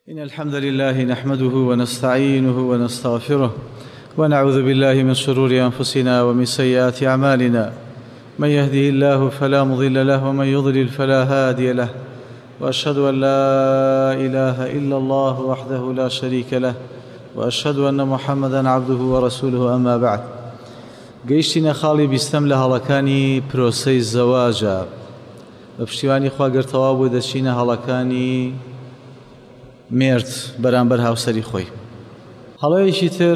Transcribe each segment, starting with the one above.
إن الحمد لله نحمده ونستعينه ونستغفره ونعوذ بالله من شرور أنفسنا ومن سيئات أعمالنا. من يهده الله فلا مضل له ومن يضلل فلا هادي له، وأشهد أن لا إله إلا الله وحده لا شريك له، وأشهد أن محمدًا عبده ورسوله. أما بعد، گەیشتینە خاڵی بیستەم لە هەڵەکانی پرۆسەی زەواجە. بە پشتیوانی خوا گرتەوا بوو دەچینە هەڵەکانی مێرد بەرامبەر هاوسەری خۆی. هەڵەیەکی تر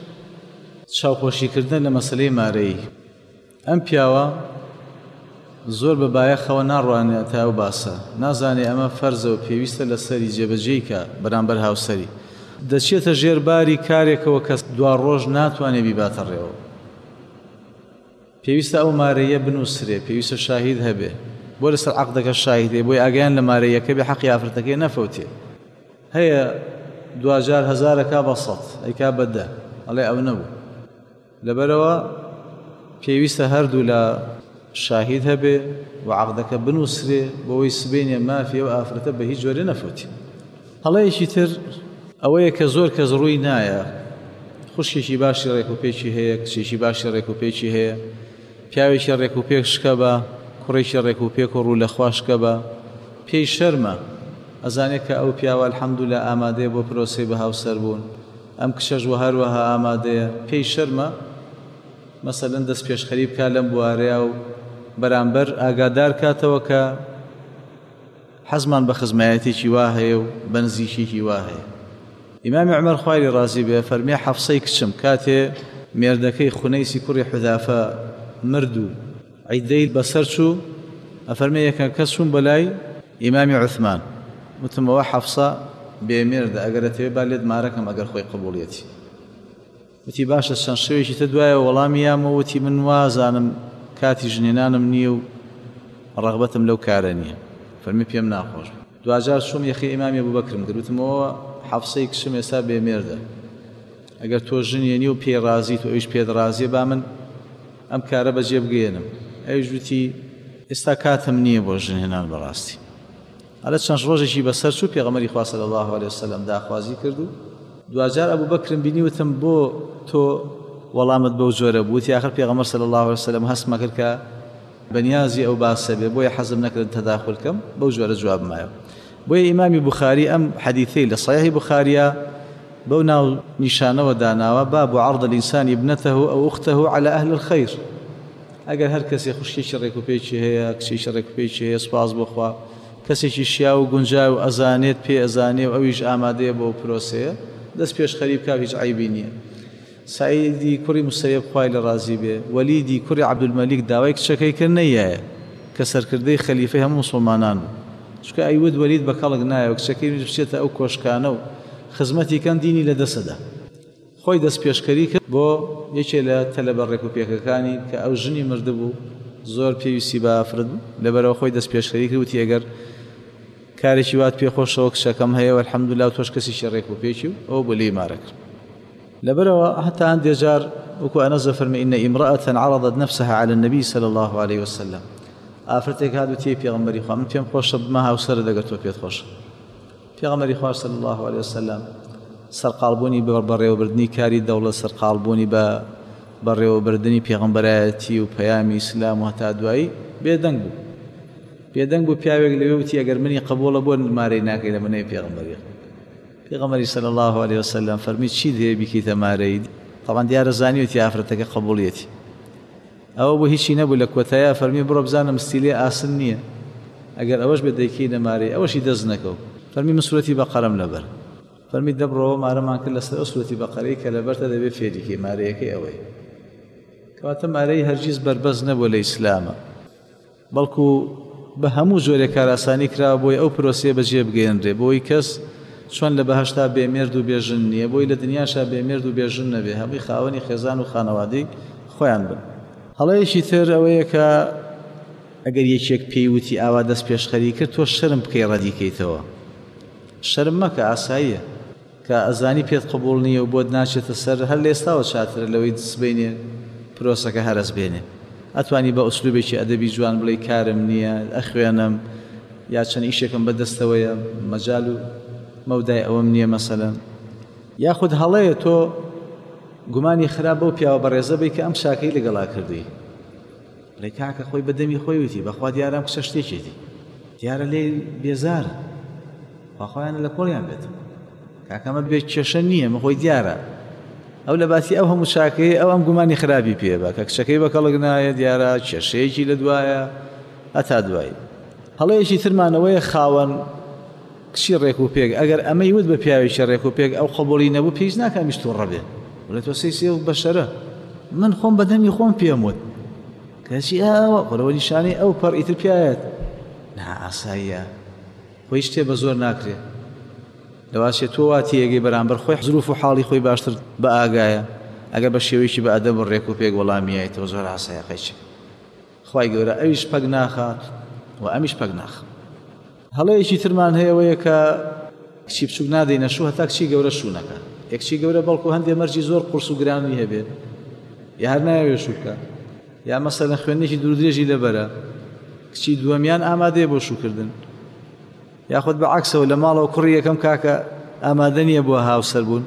چاوپۆشیکردن لە مەسەلەی مارەیی. ئەم پیاوە زۆر بە بایەخەوە ناڕوانێت تا ئەو باسە، نازانێ ئەمە فەرزە و پێویستە لە سەری جێبەجێی کە بەرامبەر هاوسەری دەچێتە ژێرباری کارێکەوە کە دوار ڕۆژ ناتوانێ بیباتە ڕێوە. پێویستە ئەو مارەیە بنووسرێ، پێویستە شاهید هەبێ، بۆ لەسەر عەقدەکە شاهیدێ، بۆی ئاگیان لە مارەیەکە بێ، حەقی ئافرەتەکەی نەفەوتێ. هەیە 2000 بە 100 ئەیکا بەدە، ئەڵێ ئەو نەبوو. لەبەرەوە پێویستە هەردوو لە شاهید هەبێ و عەقدەکە بنووسرێ بۆەوەی سبەینێ مافی ئەو ئافرەتە بە هیچ جۆرێ نەفەوتێ. هەڵەیەکی تر ئەوەیە کە زۆر کەس ڕووی نایە، خوشکێکی باشی ڕێکوپێکی هەیە، کچێکی باشی ڕێکوپێکی هەیە، پیاوێکی ڕێکوپێک شکە بە، کوڕێکی ڕێکوپێک و ڕوو لە خوا شکە بە، پێی شەرمە ئەزانێت کە ئەو پیاوە الحەمدولە ئامادەیە بۆ پرۆسەی بە هاوسەر بوون، ئەم کشەش و هەروەها ئامادەیە، پێی شەرمە مەسەلەن دەست پێشخەری بکات لەم بوارەیە و بەرامبەر ئاگادار کاتەوە کە حەزمان بە خزمایەتێکی وا هەیە و بەنزیکێکی وا هەیە. ئیمامی عومەر خوای لێ ڕازی بێ فەرمێ حەفسەی کچم کاتێ مێردەکەی خونەیسی کوڕی حودافە مرد و عیدەی بەسەر چوو، ئەفەرمێ یەکەم کەس چوون بەلای ئیمامی عوثمان، وتمەوە حەفسە بێمێردە، ئەگەر دەتەوێت با لێت مارەکەم ئەگەر خۆی قبوڵیەتی. وتی باشە چەند شەوێکی تر دوایە وەڵامی یامەوە، وتی من وازانم کاتی ژنێنانم نییە و ڕەغبەتم لەو کارە نییە. فەرمی پێم ناخۆش. دوجار چووم یەخی ئیمامی ئەبوبەکرم کرد، وتمەوە حەفسەی کچم ئێستا بێمێردە، ئەگەر تۆ ژنێنی و پێی ڕازیت و ئەویش پێت ڕازیە با من ئەم کارە بەجێ بگەێنم. ئەویش وتی ئێستا کاتم نییە بۆ ژنێنان بەڕاستی. هەڵە چەند ڕۆژێکی بەسەر چوو، پێغەمبەری خوا صلی الله علیه وسلم داخوازی کرد و دوجار ئەبوبەکرم بینی، وتم بۆ تۆ وەڵامت بەو جۆرە بوو؟ وتی ئاخر پێغەمبەر صلی الله علیه وسلم هەستمە کرد کە بەنیازی ئەو باسە بێ، بۆیە حەزم نەکرد تەداخل کەم، بەو جۆرە جوابمایە. بۆیە ئیمامی بوخاری ئەم حەدیثەی لە صحیحی بوخاریە بەو ناو نیشانەوە داناوە: باب عرض الإنسان ابنته أو أخته على أهل الخير. ئەگەر هەر کەسێ خوشکێکی ڕێکوپێکی هەیە، کچێکی ڕێکوپێکی هەیە، سوپاس بۆخوا، کەسێکی شیا و گونجاو و ئەزانێت پێ ئەزانێ و ئەویش ئامادەیە بۆ پرۆسەیە، دەست پێشخەری بکات، هیچ عیبی نییە. سعیدی کوڕی موسەیب خوای لە ڕازی بێ، وەلیدی کوڕی عەبدولمەلیک داوای کچەکەی کرد نەیایە کە سەرکردەی خەلیفەی هەموو موسڵمانان بوو، چونکە ئەیود وەلید بە کەڵک نایە و کچەکەی بچێتە ئەو کۆشکانە و خزمەتی کەن دینی لە دەسەدا. خۆی دەست پێشکەری کرد بۆ یەکێ لە تەلەبە ڕێکوپێکەکانی کە ئەو ژنی مرد بوو، زۆر پێویستی بە ئافرەت بوو، لەبەرەوە خۆی دەست پێشکەری کرد، وتی ئەگەر کارێکی وات پێخۆشەوە کچەکەم هەیە و الحەمدوللا و تۆش کەسێکی ڕێکوپێکی و ئەو بۆ لێی مارە کرد. لەبەرەوە هەتا هەندێک جار وەکو ئەنەس فەرمێ: ئین ئیمرأة عرضت نفسها على النبي صلى الله عليه وسلم. ئافرەتێک هات وتی پێغەمبەری خوا من پێم خۆشە بمە هاوسەرت ئەگەر تۆ پێت خۆشە. پێغەمبەری خوا صلی الله عليه وسلم سەرقاڵبوونی بەڕێوەبردنی کاری دەوڵەت، سەرقاڵبوونی بە بەڕێوەبردنی پێغەمبەرایەتی و پەیامی ئیسلام و هەتا دوایی بێدەنگ بوو. بێدەنگ بوو پیاوێک لەوێ وتی ئەگەر منی قبوڵە بۆ مارەی ناکەی لە منەی پێغەمبەری. پێغەمبەری صلی الله عليه وسلم فەرمی چی دێ بیکەیتە مارەی؟ طبعا دیارە زانیوەتی ئافرەتەکە قبوڵیەتی. ئەوە بۆ هیچی نەبوو، لە کۆتایە فەرمی بڕۆ بزانم ستیلێ ئاسن نییە، ئەگەر ئەوەش بێ دەیکەینە مارەی ئەوەشی دەست نەکەوت. فەرمی من سوورەتی بەقەرەم لەبەر. فەرمی دەبڕەوە مارەمان کرد لەسەر ئەو سوورەتی بەقەرەی کە لەبەرتە دەبێت فێریکەی مارەیەکەی ئەوەی. کەواتە مارەی هەرگیز بەربەز نەبووە لە ئیسلامە، بەڵکو بە هەموو جۆرێک کاراسانی کراوە بۆی ئەو پرۆسەیە بەجێ بگەێنرێ، بۆی کەس چۆن لە بەهەشتا بێمێرد و بێژن نییە، بۆی لە دنیاشا بێمێرد و بێژن نەبێ، هەمووی خاوەنی خێزان و خانەوادەی خۆیان بن. هەڵەیەکی تر ئەوەیە کە ئەگەر یەکێک پێی وتی ئاوا دەست پێشخەری کرد، تۆ شەرم بکەی ڕەدیکەیتەوە. شەرم مەکە، ئاساییە کە ئەزانی پێت قبوڵ نییە و بۆت ناچێتە سەر، هەر لێستاوە چاترە لەوەی دەستبینێ پرۆسەکە هەرەس بێنێ. ئەتوانی بە ئوسلوبێکی ئەدەبی جوان بڵێ کارم نییە، ئەخوێنم، یا چەند ئیشێکم بەدەستەوەیە، مەجال و مەودای ئەوەم نییە مەسەلەن یاخود هەڵەیە تۆ گومانی خراپ بەو پیاوە بەڕێزە بی کە ئەم شاکەی لەگەڵا کردی لێ کاکە خۆی بەدەمی خۆی وتی بەخوا دیارە ئەم کچە شتێکێتی دیارە لێ بێزارە خۆیانە لە کۆڵیان بێت کاکەمە بێت کێشە نییە مە خۆی دیارە ئەو لە باسی ئەو هەموو شاکەی ئەو ئەم گومانی خراپی پێ بە کە کچەکەی بە کەڵک نایە دیارە کێشەیەکی لە دوایە هەتا دوایی هەڵەیەکی ترمانەوەیە خاوەن کچی ڕێک و پێک ئەگەر ئەمەی وت بە پیاوێکی ڕێک و پێک ئەو قبوڵی نەبوو پێیش ناکە میش تووڕە بێ وڵێ تۆ سەیسێ و بەشەرە من خۆم بەدەمی خۆم پێم وت کەچی ئەوە قەڵەوە نیشانەی ئەو پەڕ ئیتر پیاوێت نا ئاساییە خۆی شتێ بە زۆر ناکرێت لەواشێت تۆ وا تێگەی بەرامبەر خۆی زروف و حاڵی خۆی باشتر بە ئاگایە ئەگەر بە شێوەیەکی بە ئەدەب و ڕێک و پێک وەڵامیایەوە زۆر ئاسایە قەیچێ خوای گەورە ئەویش پەک ناخات و ئەمیش پەک ناخات هەڵەیەکی ترمان هەیەوەیە کە کچی بچووک نادەینە شوو هەتا کچی گەورە شوونەکە یەکچی گەورە بەڵکو هەندێ مەرجی زۆر قورس و گرانی هەبێت یا هەر نایەوێ شووکە یا مەسەلەن خوێندنێکی دوورودرێژی لەبەرە کچی دووەمیان ئامادەیە بۆ شوکردن یاخود بەعەکسەوە لە ماڵەوە کوڕی یەکەم کاکە ئامادە نییە بۆ هاوسەر بوون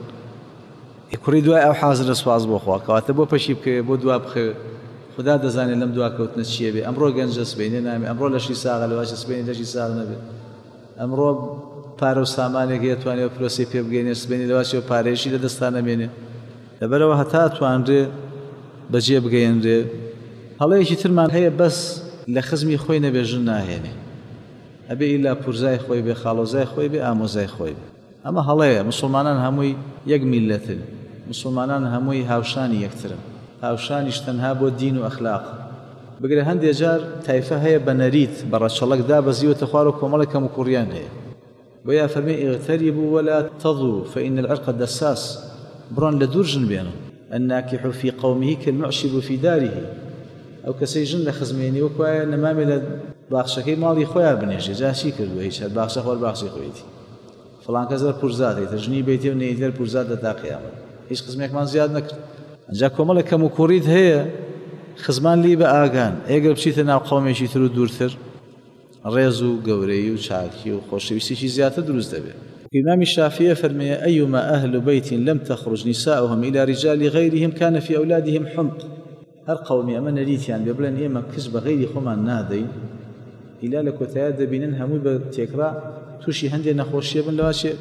کوڕی دوای ئەو حازرە سواز بۆ خوا کەواتە بۆ پەشی بکەوێ بۆ دوا بخەوێ خدا دەزانێت لەم دواکەوتنە چییە بێ ئەمڕۆ گەنجە سبەینێ نامێ ئەمڕۆ لەشی ساغە لەواشە سبەینی لەشی ساغ نەبێت ئەمڕۆ پارە و سامانێک توانێت پرۆسی پێ بگەینێ سبەینی لەواشەوە پارێشی لە دەستان نەمێنێ لەبەرەوە هەتا توانرێ بەجێ بگەیەنرێ هەڵەیەکی ترمان هەیە بەس لە خزمی خۆی نەبێژن ناهێنێ ئەبێ ئیلا پورزای خۆی بێ خاڵۆزای خۆی بێ ئامۆزای خۆی بێ ئەمە هەڵەیە مسلمانان هەمووی یەک میلەتن مسلمانان هەمووی هاوشانی یەکترن هاوشانیش تەنها بۆ دین و ئەخلاق بگرە هەندێک جار تایفە هەیە بە نەریت بە ڕەچەڵک دابەزیوەتە خوار و کۆمەڵێک کەم و کوڕیان هەیە بۆ یا فەرمێ ئیغتەریبوا ولا تضوا فإن العرق دساس بڕۆن لە دوور ژن بێنن الناكح في قومه كالمعشب في داره ئەو کەسەی ژن لە خزمێنی وەکوایە نەمامێ لە باخشەکەی ماڵی خۆیان بنێژێ جاشی کردووە هیچ هەر باخشە خۆر باخشی خۆیەتی فڵان کەس زەر پورزاتێتە ژنی بێتێ و نەیتر پورزات دەتا قیامەت هیچ خزمێکمان زیاد نەکرد ئەنجا کۆمەڵێک کەم و کوڕیت هەیە خزمان لی بە ئاگان ئێگەر بچیتە ناو قەومێکی تر و دوورتر ڕێز و گەورەی و چاکی و خۆشەویستێکی زیاتر دروست دەبێت إمام الشافعي فرمي أيما أهل بيت لم تخرج نساؤهم إلى رجال غيرهم كان في أولادهم حمق هر قومي أما نريتيان بيبلن إما كسب غيري خمان نادي إلا لكوتايا دبينن هموي بتكرا توشي هندي نخوشي بن لواشي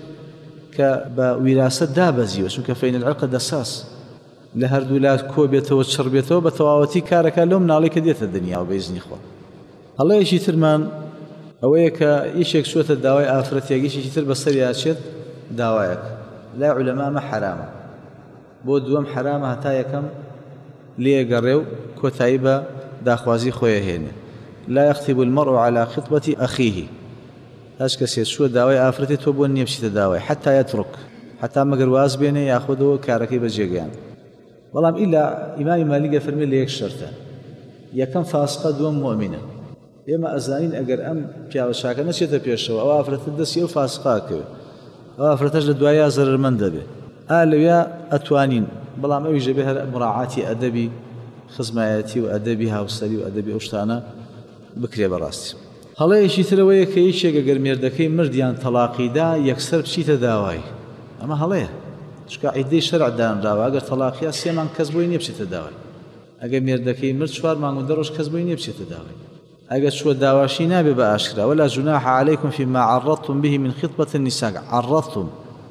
كبوراثة دابزي وشوك فإن العرق دساس لهر دولات كوبيته وتشربيته بتواوتي كاركا لهم نالك ديت الدنيا وبإذن إخوة الله يشي ترمان ئەوەیە کە یەکێک سوێتە داوای ئافرەتێکیشی تر بەسەریا چێت داوایەک لا عولەمامە حرامە بۆ دووەم حرامە هەتا یەکەم لێگەڕێ و کۆتایی بە داخوازی خۆیە هێنێ لا يخطب المرء على خطبة أخيه هەچ کەسێت سووە داوای ئافرەتی تۆ بۆ نییە بچیتە داوای حتا يترك حتا مەگەر واز بێنێ یاخودەوە کارەکەی بەجێگەیان بەڵام ئیلا ئیمامی مالیکە فەرمێ لە یەک شەرتە یەکەم فاسقە دووەم مؤمنە ئێمە ئەزانین ئەگەر ئەم پیاوەچاکە نەچێتە پێشەوە ئەو ئافرەتە دەستی ئەو فاسقا کرد ئەو ئافرەتەش لە دوایە زەرمەند دەبێت لەوێ ئەتوانین بەڵام ئەویش دەبێت هەر مراعاتی ئەدەبی خزمایەتی و ئەدەبی هاوسەری و ئەدەبی ئەو شتانە بکرێ بەڕاستی هەڵەیەکی ترەوەیە کە هیچێک ئەگەر مێردەکەی مردیان تەلاقیدا یەکسەر بچیتە داوای ئەمە هەڵەیە چکە عیدەی شەرع دانراوە ئەگەر تەلاقیە 3 مانگ کەس بۆی نییە بچێتە داوای ئەگەر مێردەکەی مرد 4 مانگ و 10 ڕۆژ کەس بۆی نییە بچێتە داوای ئەگەر شووە داواشی نابێ بە ئاشکرا ولا جناح عليكم فيما عرضتم به من خطبة النساء عرضتم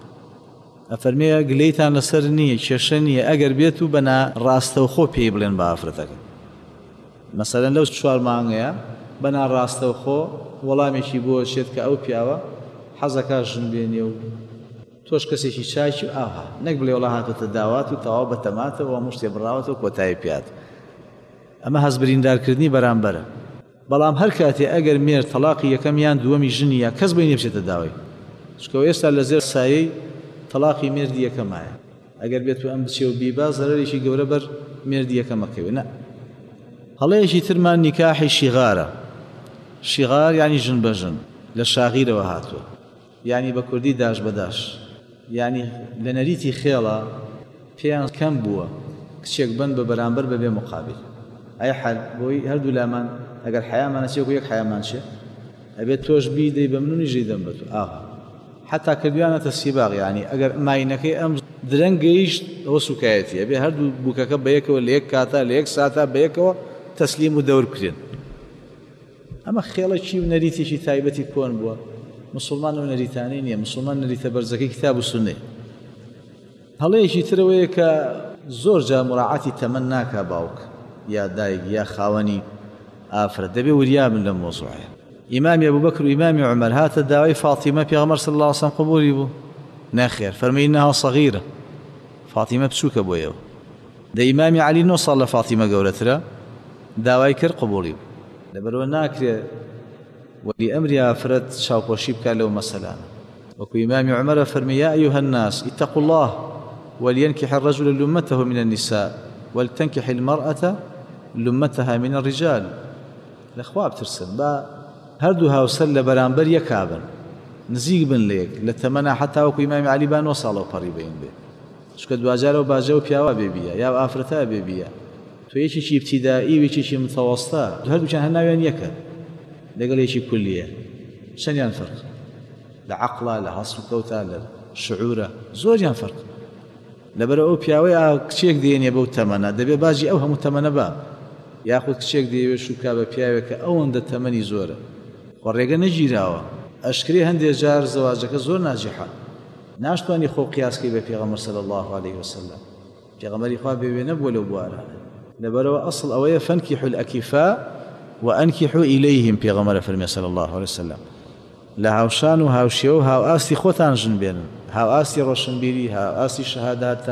ئەفەرمێ گلەیتان لەسەر نییە کێشە نییە ئەگەر بێت و بەنا ڕاستەوخۆ پێی بڵێن بە ئافرەتەکە مەسەلەن لەو 4 مانگەیە بەنا ڕاستەوخۆ وەڵامێکی بۆ چێت کە ئەو پیاوە حەزەکە ژن بێنێ و تۆش کەسێکی چاکی و ئاها نەک بڵێ وڵا هاتوتە داوات و تەواو بە تەماتەوە هەموو شتێ بڕاوەتەوە کۆتایی پیات ئەمە هەست بریندارکردنی بەرامبەرە بەڵام هەر کاتێ ئەگەر مێر تەلاقی یەکەم یان دووەمی ژنیە کەس بۆی نییە بچێتە داوای چکەوە ئێستا لە زێر سایەی تەلاقی مێردی یەکەمایە ئەگەر بێت و ئەم بچێ و بیبا زەرەرێکی گەورە بەر مێردی یەکەمەکەوێ نە هەڵەیەکی ترمان نیکاحی شیغارە شیغار یعنی ژن بە ژن لە شاغیرەوە هاتووە یعنی بە کوردی داش بەداش یعنی لە نەریتی خێڵە پێیان کەم بووە کچێک بند بە بەرامبەر بەبێ مقابل ئەی حەل بۆی هەردوو لامان ئەگەر حەیامانە چێک و یەک حەیامان چێ ئەبێت تۆش بیدەی بە منونی ژەی دەم بە تو ئاها حتى کردویانەتە سیباغ یعنی ئەگەر ماینەکەی ئەم درەنگ گەیشت ئەوە سوکایەتیە بێ هەردوو بووکەکە بە یەکەوە لە یەک کاتە لە یەک ساتە بە یەکەوە تەسلیم و دەور بکرێن. ئەمە خێڵێکی و نەریتێکی تایبەتی کۆن بووە. مسلمان و نەریتانەی نییە، مسلمان نەریتە بەرزەکەی کتاب و سوننەیە. هەڵەیەکی ترەوەیە کە زۆر جا مراعاتی تەمەن ناکا باوک یا دایک یا خاوەنی ئافرەت، دەبێ وریابن لەم مۆزوعەیە. ئیمامی ئەبوبەکر و ئیمامی عومەر هاتە داوای فاتیمە پێغەمبەر صلی الله علیه و سلم قبولی بوو، ناخێر فەرمووی ئینەها صەغیرە، فاتیمە بچووکە بۆیەوە. دە ئیمامی عەلی 9 ساڵ لە فاتیمە گەورەترە، داوای کرد قبولی بوو. لەبەرەوە ناکرێت وەلی ئەمری ئافرەت چاوپۆشی بکات لەو مەسەلانە. وەکو ئیمامی عومەر فەرمی یا ئەیوهە الناس اتقوا الله ولينكح الرجل لمته من النساء ولتنكح المرأة لمتها من الرجال. لەخوا بترسن با هەردوو هاوسەر لە بەرامبەر یەکابن، نزیک بن لە یەک لە تەمەنا، حتا وەکو ئیمامی عەلی با 9 ساڵەوە پەڕی بین بێ، چونکە دوجارەوە باجە و پیاوە بێبیە یا ئافرەتە بێبیە، تۆ یەکێکی ابتیدایی و یەکێکی متەوەسطە، هەردووچیان هەر ناویان یەکە لەگەڵ یەکی کولیە. چەندیان فەرق لە عەقڵە، لە هەست و کەوتە، لە شعورە، زۆریان فەرق. لەبەرەوە پیاوەی کچێک دێنێ بەو تەمەنە دەبێ باجی ئەو هەموو تەمەنە با، یاخود کچێک دەیەوێت شوکا بە پیاوێکە ئەوەندە تەمەنی زۆرە خۆ ڕێگە نەگیراوە. ئەشکری هەندێک جار زەواجەکە زۆر ناجیحە، ناشتوانی خۆ قیاسکەی بە پێغەمبەر صلی الله علیه وسلم، پێغەمبەری خوا بێوێ نەبووە لەو بوارانە. لەبەرەوە ئەسڵ ئەوەیە فەنکیحوا الأکیفاء وأنکحوا إليهم، پێغەمبەر فەرمێ صلی الله علیه وسلم، لە هاوشان و هاوشێوە و هاوئاستی خۆتان ژن بێنن، هاوئاستی ڕۆشنبیری، هاوئاستی شەهاداتە،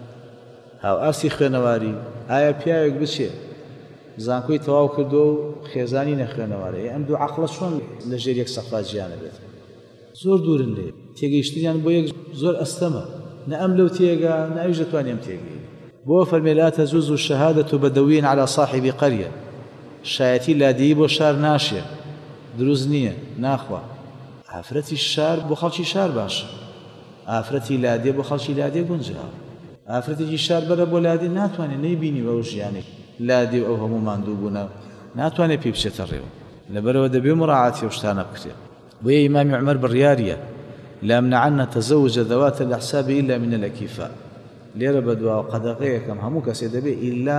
هاوئاستی خوێنەواری. ئایا پیاوێک بچێ زانکۆی تەواو کردو و خێزانی نەخوێنەوارە، ئەم دوو عەقڵە چۆن لە ژێر یەک سەقفا گیانە بێت؟ زۆر دوورن لێ، تێگەیشتنیان بۆ یەک زۆر ئەستەمە، نە ئەم لەو تێگا نە ئەویش دەتوانێم تێگەی. بۆ فەرمێ لا تەجوز الشەهادەة بەدەویین عەلی صاحب قەریە، شایەتی لادیی بۆ شار ناشێ، دروست نییە، ناخوا. ئافرەتی شار بۆ خەڵکی شار باشە، ئافرەتی لادێ بۆ خەڵکی لادێ گونجاوە. ئافرەتێکی شار بەرە بۆ لادێ ناتوانێت نەیبینی ئەو ژیانی لادێ و ئەو هەموو ماندوو بوونە، ناتوانێت پێی بچێتە ڕێوە. لەبەرەوە دەبێ مراعاتی ئەو شتانە بکرێت. بۆیە ئیمامی عومەر بڕیاریە لا يمنعن تزوج ذوات الأحساب إلا من الأكفاء. لێرە بە دواوە قەدەغەیەکەم هەموو کەسێ دەبێ ئیلا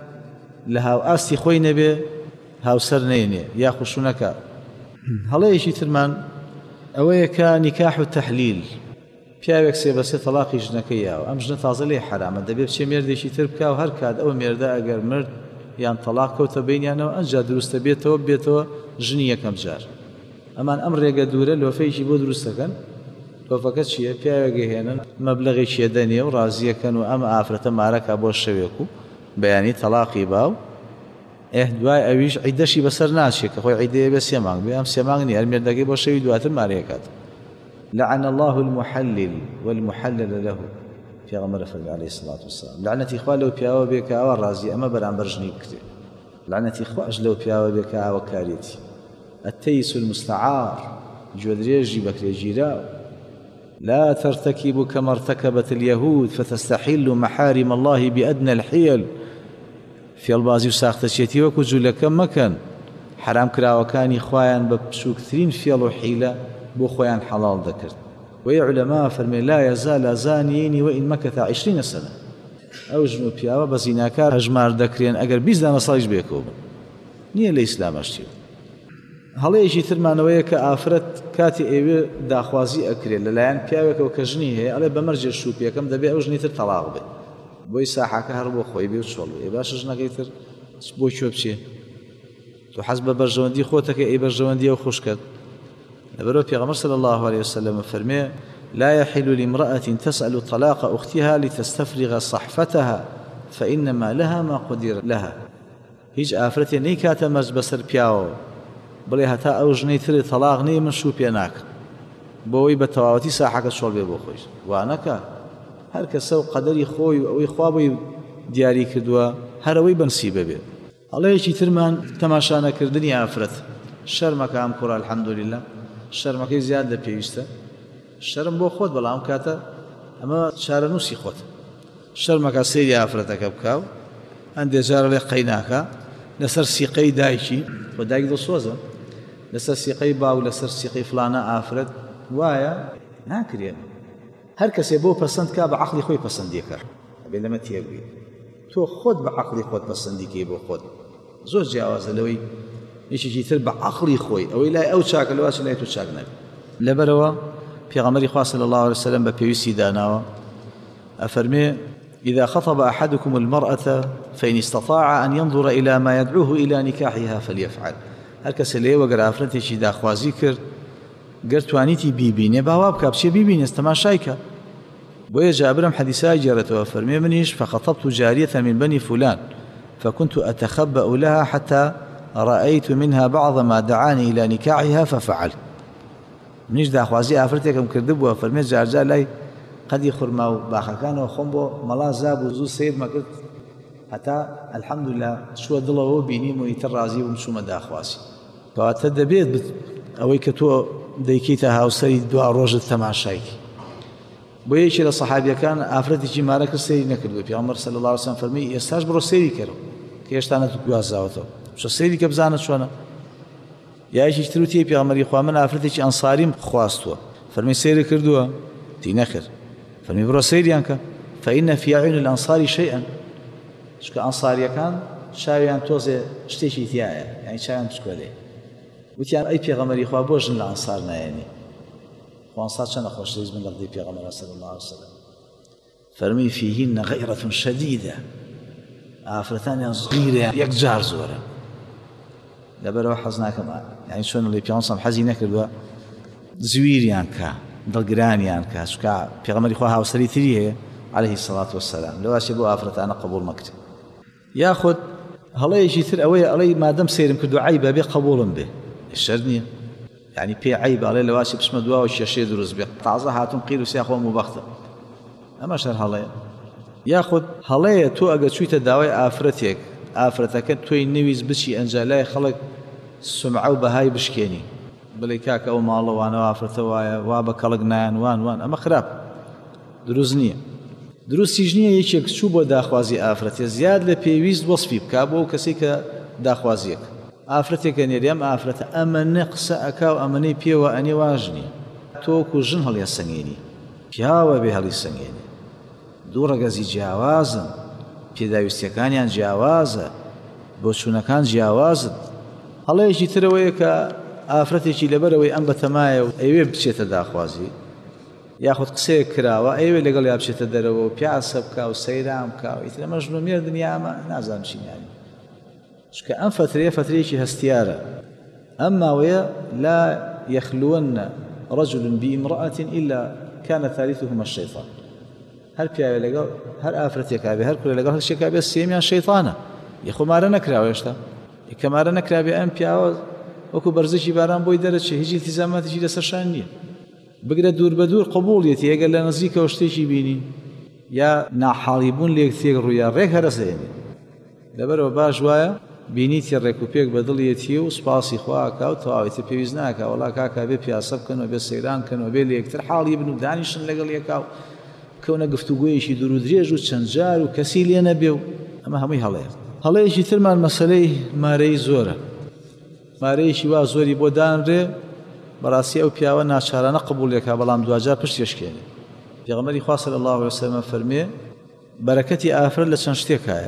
لە هاوئاستی خۆی نەبێ هاوسەر نێنێ یا خوشوونەکە. هەڵەیەکی ترمان ئەوەیە کە نیکاح و تەحلیل، پیاوێک سێ بەسێ تەلاقی ژنەکەی یاوە، ئەم ژنە تازە لێ حرامە، دەبێت بچێ مێردێکی تر بکا و هەر کات ئەوە مێردە ئەگەر مرد یان تەلاق کەوتە بینیانەوە ئەنجا دروستە بێتەوە ژنی یەکەم جار. ئەمان ئەم ڕێگە دوورە لۆفەیەکی بۆ دروستەکەن. لۆفەکە چییە؟ پیاوێکی هێنن مەبلەغێکی دەنێ و ڕازیەکەن و ئەم ئافرەتە مارەکە بۆ شەوێک و بەیانی تەلاقی باو، دوای ئەویش عیدەشی بەسەر ناچێت کە خۆی عیدەیە بێ 3 مانگ بێ، ئەم 3 مانگ نیە، هەر مێردەکەی بۆ شەوی دواتر مارەیەکات. لعن الله المحلل والمحلل له، پێغەمبەر فەرمی عەلەیهی الصلاة والسلام، لعنەتی خوا لەو پیاوە بێ کە ئاوا ڕازی ئەمە بەرامبەر ژنی بکرێ، لعنەتی خواش لەو پیاوە بێ کە ئاوا کارێتی. التەیس المستعار، گوێدرێژی بەکرێگیراو. لا ترتكبوا كما ارتكبت اليهود فتستحل محارم الله بأدنى الحيل. فێڵبازی و ساختەچێتی وەکو جوولەکە مەکەن، حرام کراوەکانی خۆیان بە بچووکترین فێڵ و حیلە بۆ خۆیان حەڵاڵ دەکرد. وەی عولەما فەرمێ لا يزال زانيين وإن مكث 20 سنة. ئەو ژن و پیاوە بە زیناکار هەژمار دەکرێن ئەگەر 20 دانە ساڵیش بێکەوە بن، نییە لە ئیسلامەشتی. هەڵەیەکی ترمانەوەیە کە ئافرەت کاتی ئێوێ داخوازی ئەکرێت لەلایەن پیاوێکەوە کە ژنی هەیە، ئەڵێ بەمەرجێ شووپیەکەم دەبێت ئەو ژنی تر تەلاق بێت، بۆی ساحاکە هەر بۆ خۆی بێ و چۆڵ بێ. باشە ژنەکەی تر بۆ کوێ بچێ؟ تۆ حەز بە بەرژەوەندی خۆتەکە، ئەی بەرژەوەندی ئەو خوشکت. لەبەرەوە پێغەمبەر صلی الله عليه وسلم فەرمێ لا يحل لامرأة تسأل طلاق أختها لتستفرغ صحفتها فإنما لها ما قدر لها. هیچ ئافرەتێ نەیکاتە مەرج بەسەر پیاوە بڵێ هەتا ئەو ژنەی تر تەلاق نەی من شوو پێ ناکەم، بۆەوەی بە تەواوەتی ساحەکە چۆڵ بێ بۆ خۆی. وانەکە هەر کەسە و قەدەری خۆی و ئەوەی خوا بۆی دیاری کردووە هەرەوەی بەنسیبە بێت. هەڵەیەکی ترمان تەماشانەکردنی ئافرەت. شەرمەکە ئەم کوڕە الحەمدولله، شەرمەکەی زیاد لە پێویستە. شەرم بۆ خۆت، بەڵام کاتە ئەمە چارەنووسی خۆت. شەرمەکە سەیری ئافرەتەکە بکاو، هەندێک جارە لێ قەیناکە لەسەر سیقەی دایکی، بۆ دایک دڵسۆزە، لەسەر سیقەی باو، لەسەر سیقەی فلانە ئافرەت وایە ناکرێن هەر کەسێ بۆ پەسەند کا بە عەقڵی خۆی پەسەندی کرد ئەبێ لەمە تێبگەی تۆ خۆت بە عەقڵی خۆت پەسەندی کەی بۆ خۆت زۆر جیاوازە لەوەی یەکێکی تر بە عەقڵی خۆی ئەوەی لای ئەو چاکە لەواچ لای تۆ چاک نەبێت لەبەرەوە پێغەمبەری خوا صلی الله عليه وسلم بە پێویستی داناوە ئەفەرمێ إذا خطب أحدكم المرأة فإن استطاع أن ينظر إلى ما يدعوه إلى نكاحها فليفعل هر کەسێ لێوە گەر ئافرەتێکی داخوازی کرد گەر توانیتی بیبینێ باوا بکە بچێ بیبینێ تەماشای کە بۆیە جابرم حەدیثای گێڕێتەوە فەرمێ منیش فخطبت جارية من بني فلان فكنت أتخبأ لها حتى رأيت منها بعض ما دعاني إلى نكاحها ففعل منیش داخوازی ئافرەتێکم کردبووە فەرمێ جارجار لای قەدی خورما و باخەکانەوە خۆم بۆ مەڵا زاب و زوو سیرمە کرد هەتا الحەمدوللا چووە دڵەوە بینیم و ئیتر ڕازی بووم چوومە داخواسی کەواتە دەبێت ئەوەی کە تۆ دەیکەیتە هاوسەری دوا ڕۆژت تەماشایکی بۆ یەکی لە سەحابیەکان ئافرەتێکی مارە کرد سەیری نەکردووە پێغەمبەر صلی الله علیه وسلم فەرمووی ئێستاش بڕۆ سەیری کەرەوە کە هێشتا نەتوانزاوەتەوە چۆ سەیری کە بزانە چۆنە یایەکی تر وتی پێغەمبەری خوا من ئافرەتێکی ئەنساریم خواستووە فەرمووی سەیری کردووە تی نەکرد فەرمی بڕۆ سەیریان کە فإن في عيون الأنصار شيئا چکە ئەنساریەکان چاویان تۆزێ شتێکی تایە یعنی چاویان پشکۆلێ وتیان ئەی پێغەمبەری خوا بۆ ژن لە ئەنسار نایەنی خۆ ئەنسار چەندە خۆشەویست بن لە دڵی پێغەمبەر صلی الله عليه وسلم فەرمی فيهن غيرة شديدة ئافرەتانیان زغیرە یەکجار زۆرە لەبەرەوە حەز ناکەم یعنی چۆن لێ پێغەمبەر حەزی نەکردووە زویریان کە دڵگرانیان کە چکە پێغەمبەری خوا هاوسەری تری هەیە عليه الصلاة والسلام لەواشێ بۆ ئافرەتانە قبول مەکرێ یاخود هەڵەیەکی تر ئەوەیە ئەڵەی مادەم سەیرم کردو عیبە بێ قبوڵم بێ شەر نییە یعنی پێ عیبە ئەڵێ لەواشی بچمە دواوە کێشەیە دروست بێ تازە هاتوون قیر و سیا خۆم و بەختە ئەمە شەر هەڵەیە یاخود هەڵەیە تۆ ئەگەر چوویتە داوای ئافرەتێک ئافرەتەکە تۆی نەویست بچی ئەنجا لای خەڵک سمعە و بەهای بشکێنی بڵێ کاکە ئەو ماڵەوانەوە ئافرەتە وایە وا بە کەڵک نایەن وان ئەمە خراپ دروست نییە دروستیش نییە یەکێک چوو بۆ داخوازی ئافرەتێ زیاد لە پێویست وەسفی بکا بۆ ئەو کەسێک کە داخوازیەک ئافرەتێکە نێریام ئافرەتە ئەمەنە قسە ئەکا و ئەمەنەی پێوە ئەنێ واژ نییە تۆکو ژن هەڵیە سەنگێنی پیاوە بێ هەڵی سەنگێنی دوو ڕەگەزی جیاوازن پێداویستیەکانیان جیاوازە بۆ چوونەکان جیاوازن هەڵەیەکی ترەوەیە کە ئافرەتێکی لەبەرەوەی ئەم بەتەمایە و ئەوێ بچێتە داخوازی یاخود قسەیەک کراوە ئەوێ لەگەڵ یا بچێتە دەرەوە و پیاسە بکە و سەیرام بکە و ئیتر ئەمە ژنۆمێر دنیامە نازانم چینیانی چکە ئەم فترەیە فترەیەکی هەستیارە ئەم ماوەیە لا يخلون رجل بامرأة إلا كان ثالثهما الشيطان هەر پیاوێ لەگەڵ هەر ئافرەتێکا بێ هەر کورە لەگەڵ هەر شتێکا بێ سێمیان شەیطانە یەخۆمارە نەکراوە هێشتا کەمارە نەکرابێ ئەم پیاوە وەکو بەرزەکی باران بۆی دەرەچێ هیچ التیزاماتێکی لەسەرشان نییە بگرە دوور بە دوور قبوڵیەتی ئەگەر لە نزیکەوە شتێکی بینی یا ناحاڵی بوون لێک تێک ڕوویا ڕێک هەرەسێنێ لەبەرەوە باش وایە بینیتی ڕێک و پێک بەدڵیەتی و سپاسی خواکە و تەواویتە پێویست ناکە وڵا کاکا بێ پیاسە بکەنەوە بێ سەیران کەنەوە بێ لە یەکتر حاڵی بن و دانیشن لەگەڵ یەکا و کەونە گفتوگویەکی دوور و درێژ و چەند جار و کەسی لێ نەبێ و ئەمە هەمووی هەڵەیە هەڵەیەکی ترمان مەسەلەی مارەی زۆرە مارەیەکی وا زۆری بۆ دانرێ بەڕاستی ئەو پیاوە ناچارانە قبوڵێکا بەڵام دوجار پشتێشکێنێ پێغەمبەری خوا صلی الله عليه وسلم فەرمێ بەرەکەتی ئافرەت لە چەند شتێکایە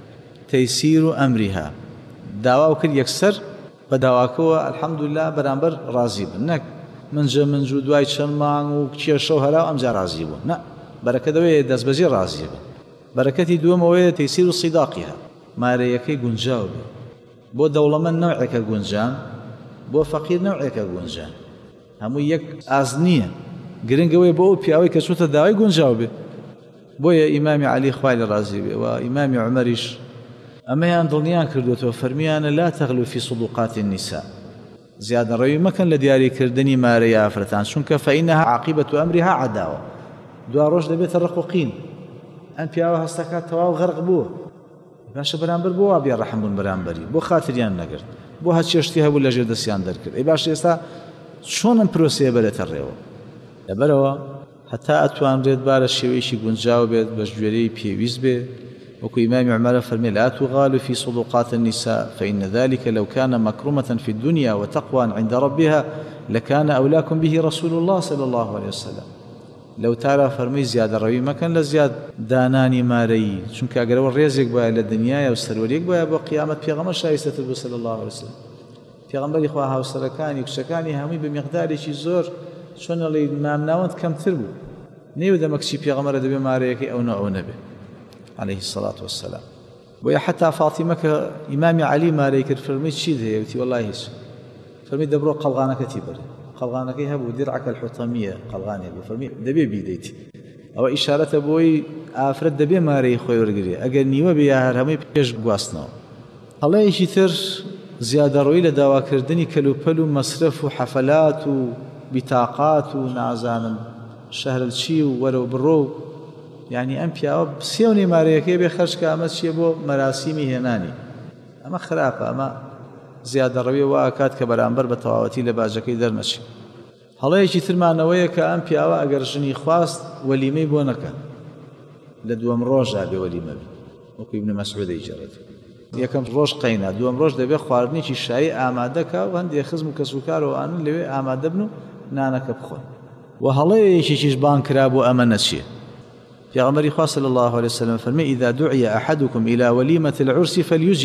تەیسیر و ئەمریها داوا و کرد یەکسەر بە داواکەوە الحەمدوللا بەرامبەر ڕازی بن نەک منج و دوای چەند مانگ و کێشە و هەرا ئەمجا ڕازی بوون نە بەرەکە دەوێت دەستبەجێ ڕازی بن بەرەکەتی دووەمەوەیە تەیسیر و صیداقیها مارەیەکەی گونجاو بێ بۆ دەوڵەمەند نەوعێکە گونجان بۆ فەقیر نەوعێکە گونجان هەموو یەک ئاز نییە گرنگەوەی بۆ ئەو پیاوەی کە چوتە داوای گونجاو بێ بۆیە ئیمامی عەلی خوای لێ ڕازی بێ و ئیمامی عومەریش ئەمەیان دڵنیان کردوێتەوە فەرمیانە لا تەغلو فی صدوقات النساء زیادەڕەوی مەکەن لە دیاریکردنی مارەی ئافرەتان چونکە فەئینەها عاقبەت ئەمریها عەداوە دوا ڕۆژ دەبێتە ڕق و قین ئەم پیاوە هەستەکات تەواو غەرق بووە باشە بەرامبەر بۆ وا بێڕەحم بوون بەرامبەری بۆ خاتریان نەگرت بۆ هەچێشتی هەبوو لە ژێر دەستیان دەرکرد ئەی باشە ئێستا چۆنم پرۆسەیە بەرێتە ڕێوە لەبەرەوە هەتا ئەتوانرێت بارە شێوەیەکی گونجاو بێت بە ژێرەی پێویست بێ وەکو ئیمامی عومەر فەرمێ لا تغال في صدقات النساء فإن ذلك لو كان مكرمة في الدنيا وتقوى عند ربها لكان أولاكم به رسول الله صلى الله عليه وسلم. لو تارا فرمي زيادة روي ما كان لزياد داناني ماري چونك اگر الرزق بها للدنيا والسروريك بها بقيامة پیغمبر شایسته صلى الله عليه وسلم. پیغمبری خوا هاوسەرەکانی کچەکانی هەمووی بە میقدارێکی زۆر چۆنەڵێ مامناوەند کەمتر بوو. نێو دەمەکچی پیغمبەرە دەبێ مارەیەکەی ئەو نەبێ عليه الصلاة والسلام. ويا حتى فاطمة إمام علي ماري كر فرمي تشيد هي وتي والله هيش فرمي دبرو قلغانك تيبر قلغانك يهبو درعك الحطمية قلغاني فرمي دبي بيديتي أو إشارة بوي أفرد دبي ماري خوي ورقري أجر نيوه بياهر همي بيش قواسنا الله يشي تر زيادة روي لدوا كردني كلوبلو مصرف وحفلات وبطاقات ونعزان شهر الشي ولو برو يعني أمبيا بسيوني ماريكي بخرج كامل شيء بو مراسيمي هناني أما خرافة أما زيادة روي وأكاد كبرانبر بتواوتي لباجكي درنشي هلا يجي ثرمانوية كأمبيا وأجرجني خواست وليمي بونكا لدوام روجا بوليمة بي وكي ابن مسعود يجرد يكم روج قينا دوام روج دبي خواردني شي شاي آمادك وهندي خزم كسوكار وأنا اللي آماد ابنه نانك بخون وهلا يجي شيش بانكراب وأمانة شيء پیغمبر خدا صلی الله علیه وسلم فرمی اذا دعي احدكم الى وليمة العرس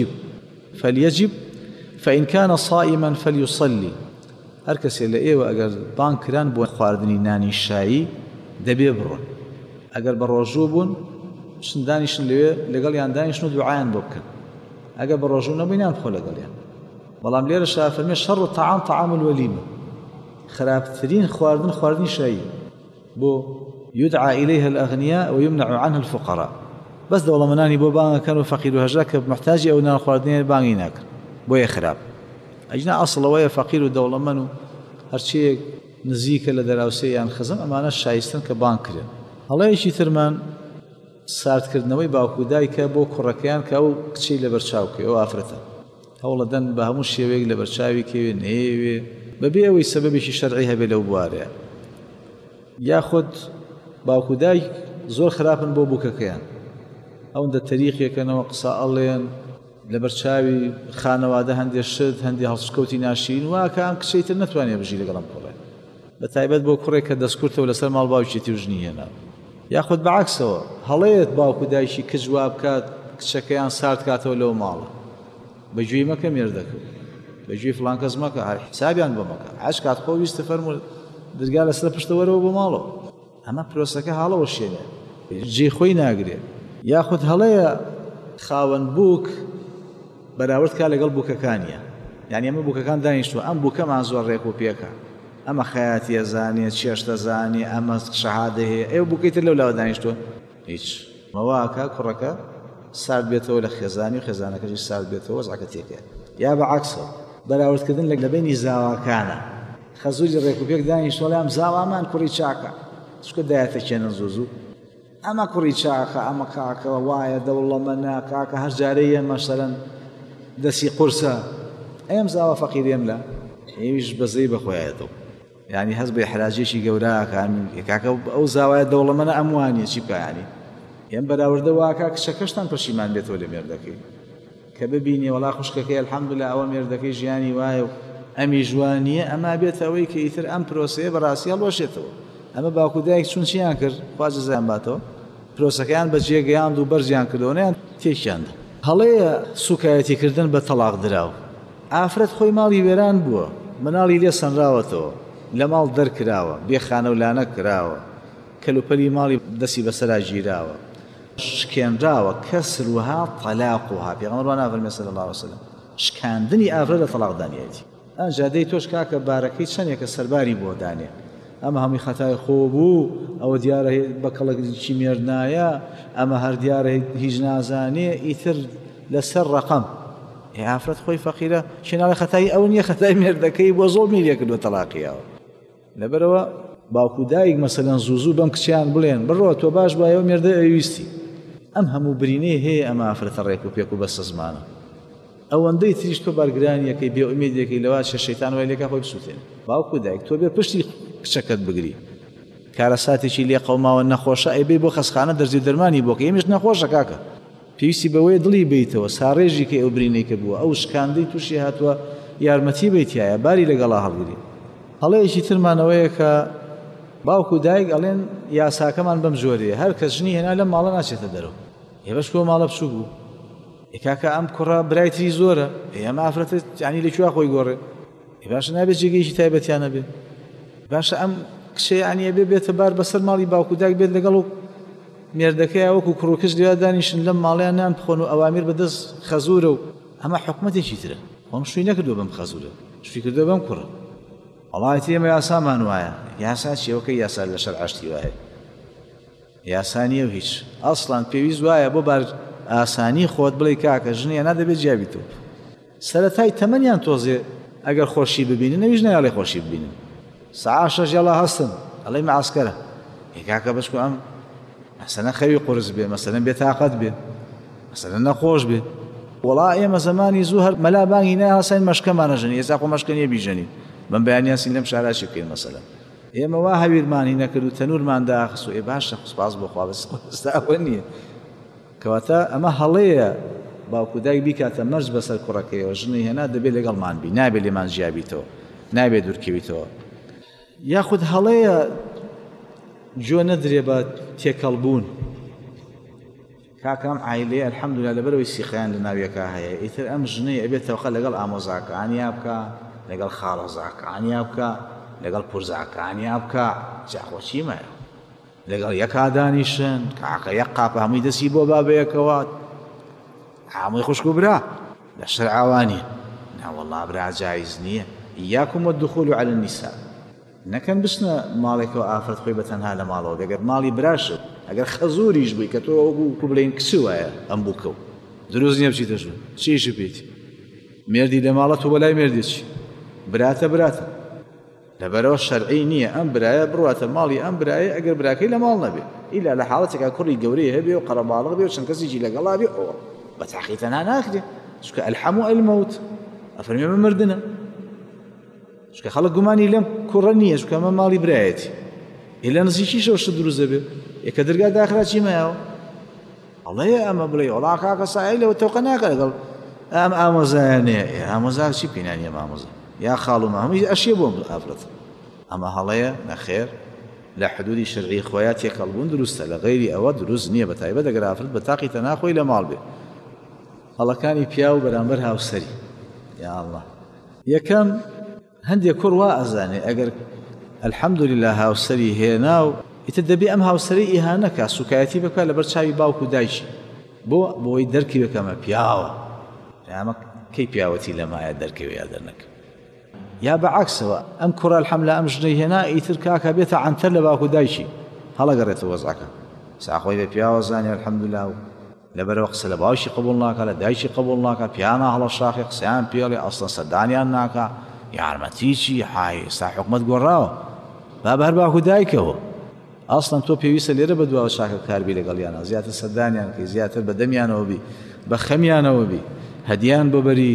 فليجب فإن كان صائما فليصلي. هر کسی لئیو اگر بانکران بو خواردنی نانی شایی دبی برون اگر بروجو بون شندانیشن لگل یان دانیشنو دعایان بکن اگر بروجو نبینان بخو لگل یان والله ملير الشافعي فرمی شر الطعام طعام الوليمة خرابترین خواردنی شایی بو يدعى إليها الأغنياء ويمنع عنها الفقراء. بس دولة مناني بو بانغا كانوا فقير وهجاك محتاج أو نان خواردنين بانغيناك بو يخراب أجنا أصلا ويا فقير ودولة منو هرشي نزيك لدراوسي عن خزم أمانا الشايستن كبانكرين الله يشي ثرمان سارت كردنوي باوكو دايكا بو كوركيان كاو كتشي لبرشاوكي أو آفرتا هولا دن بهموش شيويق لبرشاوكي نيوي ببيوي سببشي شرعيها بلو بواريا ياخد باوكو دايك زور خرابن بو بوكاكيان او اند تاريخيكنو قصا اللين لبرشاوي خانواده هندي الشد هندي هالسكوتي ناشين واكا ام كشيت نتواني بجي لقلم كوري بتايبت بو كوري كدسكورته ولا سر مال باوشي توجني هنا ياخد بعكسه هليت باوكو دايشي كجواب كات كشكيان سارت كاتو لو مال بجوي ما كم يردك بجوي فلان كزمك حسابي عن بمك عاش كات خو يستفرمو درجال اسلا پشتوره بو مالو اما پروسەکە هەڵەوە شێنێ جێ خۆی ناگرێ یاخود هەڵەیە خاوەن بووک بەراورد کا لەگەڵ بووکەکانیە یعنی ئەمە بووکەکان دانیشتووە ئەم بووکەمان زۆر ڕێک و پێکە ئەمە خەیاتیە زانێ چێشتە زانێ ئەمە شەهادە هەیە ئێوە بووکەیتر لەو لاوە دانیشتووە هیچ مەواکە کوڕەکە سارد بێتەوە لە خێزانی و خێزانەکەشی سارد بێتەوە وەزعەکە تێکە یا بەعەکسەوە بەراوردکردن لە بینی زاواکانە خەزووری ڕێک و پێک دانیشتووە لەم زاوامان کوڕی چاکە شكو دايته كان زوزو اما كوري شاكا اما كاكا وايا دولة منا كاكا هرجاريا مثلا دسي قرصة ايام زاوا فقير يملا يمش بزيب اخوياته يعني حسب حراجيشي قوراك كاكا او زاوا دولة منا امواني شيكا يعني يم براورد واكا شكشتان پشیمان بيت ولا مردكي كببيني ولا خشككي الحمد لله او مردكي جياني وايو امي جوانيه اما بيت اوي كيثر ام بروسي براسي الوشتو اما باوكو دايك چون چیان کرد خواجه زیان باتو پرۆسەکەیان بەجێ گەیاند و بەرزیان کردوونیان تێکیاند هەڵەیە سوکایەتی کردن بە تەلاق دراو ئافرەت خۆی ماڵی وێران بووە مناڵی لێ سەنراوەتەوە لە ماڵ دەرکراوە بێخانە و لانە کراوە کەلوپەلی ماڵی دەستی بەسەرا گیراوە شکێنراوە کەسروها طەلاقوها پێغەمبەر نافەرمێ صلی الله علیه وسلم شکاندنی ئافرەت لە تەلاقدانیەتی ئەنجا دەی تۆش کاکە بارەکەی چەندێکە سەرباری بۆ دانێ ئەمە هەمووی خەتای خۆ بوو ئەوە دیارە بە کەڵێکی مێردنایە ئەمە هەر دیارە هیچ نازانێ ئیتر لەسەر ڕەقەم ئافرەت خۆی فەقیرە شێناڵی خەتای ئەو نییە خەتای مێردەکەی بۆ زۆر میلێ کردووە تەلاقیەوە لەبەرەوە باوکو دایک مەسەلەن زوو بەم کچیان بڵێن بڕۆ تۆ باش بایەوە مێردە ئەویستی ئەم هەموو برینەی هەیە ئەمە ئافرەتە ڕێک و پێک و بەستە زمانە ئەوەندەی تریش تۆ بارگرانیەکەی بێ ئومێدێکی لەوا شەیتان وای لێکا خۆی بسووتێن باوکو دایک تۆ بێ پشتی کچەکەت بگری کارەساتێکی لێ قەوماوە نەخۆشە ئەیبێ بۆ خەسخانە دەرزی دەرمانی بۆکە ئێمەش نەخۆشە کاکە پێویستی بەوەی دڵی بیتەوە ساڕێژی کە ئەو برینەی کە بووە ئەو شکاندەی تووشی هاتووە یارمەتی بیتیایە باری لەگەڵا هەڵگری هەڵەیەکی ترمانەوەیە کە باوکو دایک ئەڵێن یاساکەمان بەم جۆرەیە هەر کەس ژنی هێنا لەم ماڵە ناچێتە دەرەوە هێبەش کۆ ماڵە بچوو بوو کاکە ئەم کوڕە برای تری زۆرە ئەمە ئافرەتە یانی لەکوێ خۆی گۆڕێ باشە نابێت جێگەیەکی تایبەتیانە بێ باشە ئەم کشەیە یانیە بێتە بار بەسەر ماڵی باوکو دایک بێت لەگەڵ و مێردەکەی وەکو کوڕکش لێوە دانیشن لەم ماڵیان نان بخۆن و ئەوامیر بەدەست خەزوورە و ئەمە حکومەتێکی ترە خۆم شووی نەکردو بەم خەزوورە شووی کردو بەم کوڕە وڵاتی ئێمە یاسامان وایە یاسا چیەوەکە یاسا لە شەر عاشتی وایە یاسا نییە و هیچ ئەسڵان پێویست وایە بۆ بار ئاسانی خۆت بڵێ کاکە ژنیە نادەبێت جیابیتەوە سەرەتای تەمەنیان تۆزێ ئەگەر خۆشی ببینن نەویش نایڵێ خۆشی ببینن سەعات شەش یاڵا هەستن ئەڵێ مەعسکەرە کاکە بەشکو ئەم مەسەلەن خەوی قورس بێ مەسەلەن بێتاقەت بێ مەسەلەن نەخۆش بێ وەڵا ئێمە زەمانی زوو هەر مەلا بانگی نایهاسین مەشکەمانە ژەنی ئێستا خۆ مەشکە نییە بیژەنین بەم بەیانیاسی لەم شاراشی بکەین مەسەلەن ئێمە وا هەویرمانی نەکرد و تەنورمان داخست و باشە سوپاس بۆخوا بەستا ئەوە نییە کەواتە ئەمە هەڵەیە باوکو دایک بیکاتە مەرج بەسەر کوڕەکەیەوە ژنی هێنا دەبێت لەگەڵمان بی نابێت لێمان ژیابیتەوە نابێت دوورکەویتەوە یاخود هەڵەیە جۆ نەدرێ بە تێکەڵبوون کاکەم عایلەیە الحەمدوللا لەبەرەوەی سیخیان لە ناویەکە هەیە ئیتر ئەم ژنەی ئەبێتەوە لەگەڵ ئامۆزاکانیا بکە لەگەڵ خاڵۆزاکانیا بکە لەگەڵ پورزاکانیا بکە جاخۆ چیمە لەگەڵ یەکا دانیشن کاکە یەک قاپە هەمووی دەستی بۆ بابەیەکەوە هەمووی خوشک و برا لە شەرعاوانی ناوەڵڵا برا جایز نییە ئیاکم والدخول على النساء نەکەن بچنە ماڵێکەوە ئافرەت خۆی بەتەنها لە ماڵەوە دەگەر ماڵی براشت ئەگەر خەزوریش بووی کە تۆ وەکو بڵێن کچ وایە ئەم بووکە و دروست نییە بچیتە ژوور چیشی پێیتی مێردی لە ماڵە تۆ بەلای مێردی چی براتە لەبەرەوە شەرعی نییە ئەم برایە بڕاتە ماڵی ئەم برایە ئەگەر براکەی لە ماڵ نەبێ ئیلا لە حاڵەتێکا کوڕی گەورەی هەبێ و قەرەباڵغ بێ و چەند کەسێکی لەگەڵا بێ ئەوە بە تاقیتەنها ناکرێ چونکە الحەمو ئەلمەوت ئەفەرمێ من مردنە چونکە خەڵک گومانی لەم کوڕە نییە چونکە ئەمە ماڵی برایەتی لە نزیکیشەوە شت دروست دەبێ یەکە دەرگا داخرا چیمایەوە ئەڵەیە ئەمە بڵێ وەڵا کاکە سایلەوە تەوقە ناکە لەگەڵ ئەم ئامۆزایانەیە ئامۆزا چی پێینانیە مامۆزا یا خاڵومە هەمووی ئەشیە بۆم ئافرەت ئەمە هەڵەیە نەخێر لە حدودی شەرعی خۆیان تێکەڵبوون دروستە لە غەیری ئەوە دروست نییە بەتایبەت ئەگەر ئافرەت بە تاقی تەناخۆی لە ماڵ بێ هەڵەکانی پیا و بەرامبەر هاوسەری یا ئەڵڵا یەکەم هەندێک کوڕ وا ئەزانێ ئەگەر الحەمدوللا هاوسەری هێنا و ئیتر دەبێ ئەم هاوسەری ئیهانەکە سوکایەتی بکات لەبەر چاوی باوک و دایکی بۆی دەرکی بکەمە پیاوە ئەمە کەی پیاوەتی لەمایە دەرکەوێ یا دەرنەکە یا بەعەکسەوە ئەم کوڕە الحەمدوللا ئەم ژنەی هێنا ئیتر کاکە بێتە عەنتەر لە باوک و دایکی هەڵەگەڕێتەوە وەزعەکە ساخۆی بە پیاوە زانێ الحەمدوللا و لەبەرەوە قسە لە باوکی قبوڵ ناکە لە دایکی قبوڵ ناکە پیانە هەڵە شاخی قسەیان پێڵێ ئەسڵەن سەردانیان ناکە یارمەتیچی های ئێستا حکومەت گۆڕاوە با بە هەر باوک و دایکەوە ئەسڵەن تۆ پێویستە لێرە بە دواوە شاکە کاربی لەگەڵیانە زیاتر سەردانیان کە زیاتر بە دەمیانەوە بی بە خەمیانەوە بی هەدیان بۆ بەری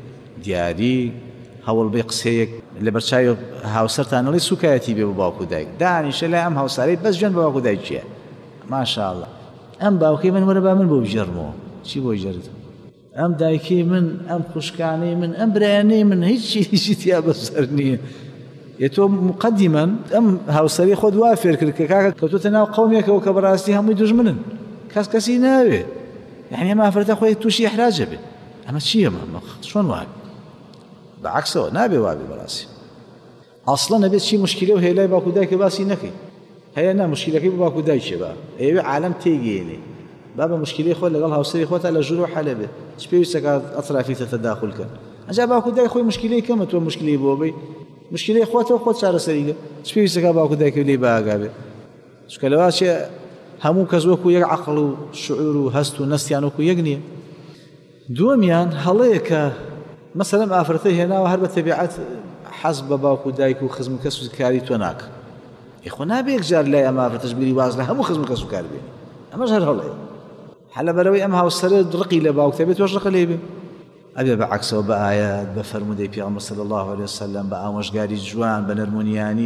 دیاری هەوڵ بێ قسەیەک لە بەرچاوی هاوسەرتانەڵی سوکایەتی بێ بۆ باوک و دایک دانیشە لای ئەم هاوسارەی بەس گوێن بە باوک و دایک چییە ماشاءالله ئەم باوکەی من وەرە با من بۆ بژێڕمەوە چی بۆی ژێرت ئەم دایکی من ئەم خوشکانەی من ئەم برایانەی من هیچی تیا بەسەر نییە تۆ مقدما ئەم هاوسەری خۆت وا فێر کرد کە کاکە کەوتۆتە ناو قەومێکەوە کە بەڕاستی هەمووی دوژمنن کەسی ناوێ یعنی ئەمە ئافرەتە خۆی تووشی ئیحراجە بێ ئەمە چییە چۆن وابێ بەعەکسەوە نابێ وابێ بەڕاستی ئەسڵەن نەبێت چی مشکلە و هێلای باوک و دایکە باسی نەکەی هەیە نا مشکلەکەی بۆ باوک و دایکێ با ئێوێ عالەم تێگەێنێ با بە مشکلەی خۆت لەگەڵ هاوسەری خۆتە لە ژوور و حەلە بێ چ پێویستە کە ئەترافیکتە تەداخولکە ئەجا باوک و دایک خۆی مشکلەی کەمە تۆ مشکلەی بۆ بێ مشکلەی خۆتەوە خۆت چارەسەریگە چ پێویستە کە باوک و دایکە لێ باگا بێ چونکە لەوا چێ هەموو کەس وەکو یەک عەقڵ و شعور و هەست و نەستیان وەکو یەک نییە دووەمیان هەڵەیە کە مەسەلەن ئافرەتەی هێناوە هەر بە تەبیعەت حەز بە باوک و دایک و خزم کەس و کاری تۆ ناکە خۆ نابێ یەکجار لای ئەم ئافرەتەش بیری واز لە هەموو خزم کەس و کار بێنی ئەمەش هەر هەڵەیە حەلە بەرەوەی ئەم هاوسەرە ڕقی لە باوک تەبێت تۆش ڕقە لێ بێ ئەبێ بەعەکسەوە بە ئایەت بە فەرمودەی پێغەمبەر صلی الله علیه وسلم بە ئامۆژگاری جوان بە نەرمونیانی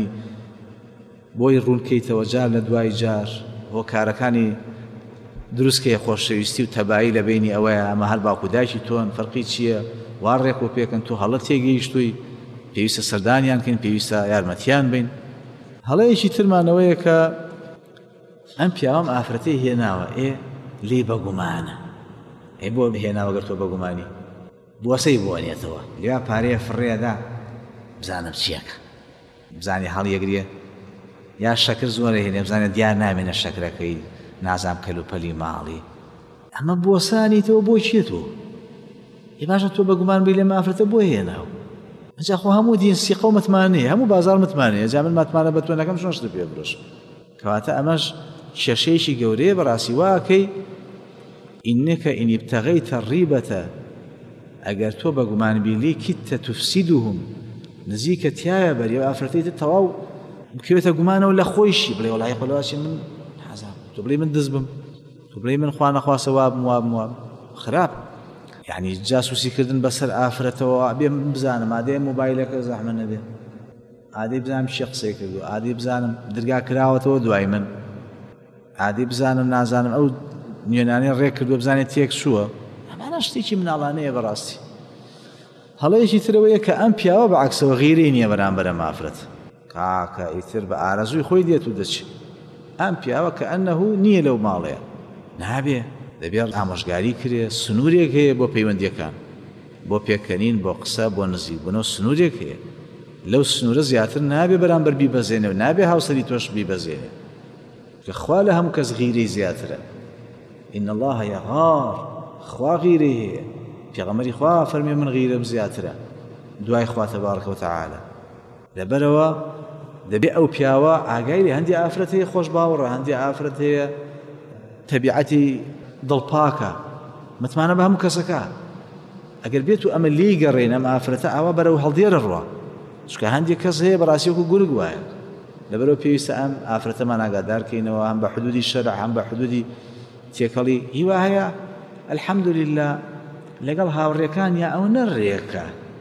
بۆی ڕوونکەیتەوە جار لە دوای جار بۆ کارەکانی دروستکەیە خۆشەویستی و تەبایی لە بینی ئەوەیە ئەمە هەر باوک و دایکی تۆن فەرقی چییە وا ڕێک و پێکەن تۆ هەڵە تێگەیشتووی پێویستە سەردانیان کەین، پێویستە یارمەتیان بین. هەڵەیەکی ترمانەوەیە کە ئەم پیاوەم ئافرەتەی هێناوە، لێ بەگومانە. بۆ هێناوە گەر تۆ بەگومانی بوەسەی بوانێتەوە، لێوا پارەیە فڕێدا بزانم چیەکە، بزانێ هەڵیەگرێ یا شەکر زۆرە هێنێ، بزانێت دیار نامێنە شەکرەکەی، نازام کەلوپەلی ماڵی. ئەمە بوەسانیتەوە بۆ چیە تۆ؟ باشە تۆ بەگومان بی لێم ئافرەتە بۆ هێناو. ئەجا خۆ هەموو دین سیقە و متمانەیە، هەموو بازار متمانەیە، جا من ماتمانە بە تۆ نەکەم چۆن شتە پێ بڕۆشم. کەواتە ئەمەش کێشەیەکی گەورەیە بەڕاستی واکەی ئینەکە ئین ابتەغەیتە ڕیبەتە، ئەگەر تۆ بەگومان بی لێ کیتتە توفسیدوهم، نزیکە تایە بەری ئەو ئافرەتەیتە تەواو بکەوێتە گومانەوە لە خۆیشی، بڵێ وەڵای خۆلەواچی من حەزام، تۆ بڵێ من دز بم، تۆ بڵێ من خوا نەخواسە وابم خراپ. یعنی جاسوسیکردن بەسەر ئافرەتەوە بێ بزانم ئادەیە مۆبایلەکە زەحمە نەبێ، ئادەی بزانم چی قسەی کردو، ئادەی بزانم دەرگا کراوەتەوە دوای من، ئادەی بزانم نازانم ئەو نوێنانەی ڕێک کردووە بزانێت تێک چووە. ئەمانە شتێکی مناڵانەیە بەڕاستی. هەڵەیەکی ترەوەیە کە ئەم پیاوە بەعەکسەوە غیرەی نییە بەرامبەر ئەم ئافرەت، کاکە ئیتر بە ئارەزووی خۆی دێت و دەچێت. ئەم پیاوە کە ئەنەهو نییە لەو ماڵەیە، نابێ دەبێت ئامۆژگاری کرێ، سنوورێک هەیە بۆ پەیوەندیەکان، بۆ پێکەنین، بۆ قسە، بۆ نزیک بوونەوە سنوورێک هەیە. لەو سنوورە زیاتر نابێ بەرامبەر بیبەزێنێ و نابێ هاوسەری تۆش بیبەزێنێ، کە خوا لە هەموو کەس غیرەی زیاترە. ئین الله یغار، خوا غیرەی هەیە. پێغەمبەری خوا فەرمێ من غیرەم زیاترە دوای خوا تەبارەکە وتەعالە. لەبەرەوە دەبێ ئەو پیاوە ئاگای لێ هەندی ئافرەت هەیە خۆش باوەڕە، هەندی ئافرەت هەیە تەبیعەتی دڵپاکە، متمانە بە هەموو کەسەکە. ئەگەر بێت و ئەمە لێی گەڕێن ئەم ئافرەتە ئاوا بەرەو هەڵدێرە ڕوا، چونکە هەندێک کەس هەیە بەڕاستی وەکو گورگ وایە. لەبەرەوە پێویستە ئەم ئافرەتەمان ئاگادارکەینەوە، هەم بە حدودی شەرع هەم بە حدودی تێکەڵی. هیوا هەیە ئەلحەمدولیلا لەگەڵ هاوڕێکانیا ئەو نەڕێکە،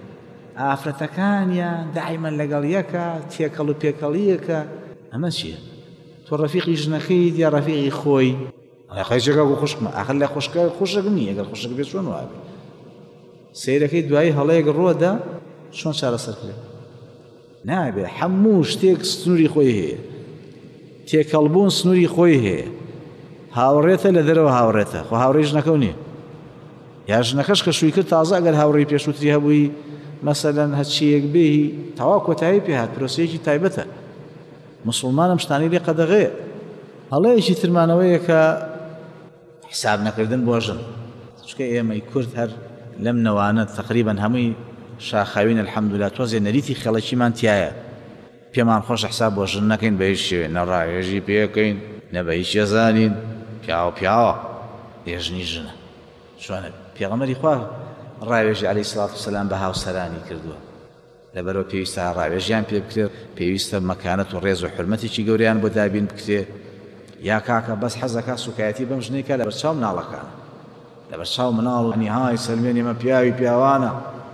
ئافرەتەکانیان دائیمەن لەگەڵ یەکە، تێکەڵ و پێکەڵیەکە. ئەمە چییە؟ تۆ ڕەفیقی ژنەکەیت یا ڕەفیقی خۆی؟ خەیجێکە بۆ خوشکمە، ئاخر لە خوشکە خوشک نییە، ئەگەر خوشک بێت چۆن وابێ؟ سەیرەکەی دوایی هەڵەیەک ڕۆدا چۆن چارەسەر کرێت؟ نابێ. هەموو شتێک سنووری خۆی هەیە، تێکەڵبوون سنووری خۆی هەیە. هاوڕێتە لە دەرەوە هاوڕێتە، خۆ هاوڕێی ژنەکەو نییە. یا ژنەکەش کە شووی کرد تازە ئەگەر هاوڕێی پێشووتری هەبووی مەسەلەن هەچیەک بێهی تەواو کۆتایی پێهات، پرۆسەیەکی تایبەتە. مسڵمانم شتانی لێ قەدەغەیە. هەڵەیەکی ترمانەوەیە کە حساب نەکردن بۆ ژن، چونکە ئێمەی کورد هەر لەم نەوانە تقریبەن هەمووی شاخاوین الحەمدوللا، تۆزێ نەریتی خەڵەکیمان تایە. پێمان خۆش حساب بۆ ژن نەکەین بە هیچ شێوێ، نەڕایێژی پێکەین، نە بە هیچ ێزانین. پیاوە ێژنی ژنە. چۆنە پێغەمبەری خوا ڕاوێژی عەلەیهی سەڵات وسەلام بە هاوسەرانی کردووە، لەبەرەوە پێویستە ڕاوێژیان پێ بکرێت، پێویستە مەکانەت و ڕێز و حورمەتێکی گەوریان بۆ دابین بکرێت. یا کاکە بەس حەزەکە سوکایەتی بەم ژنێکە لە بەرچاو مناڵەکانە، لە بەرچاو مناڵ نیهای سەلمێنی ئێمە پیاوی پیاوانە،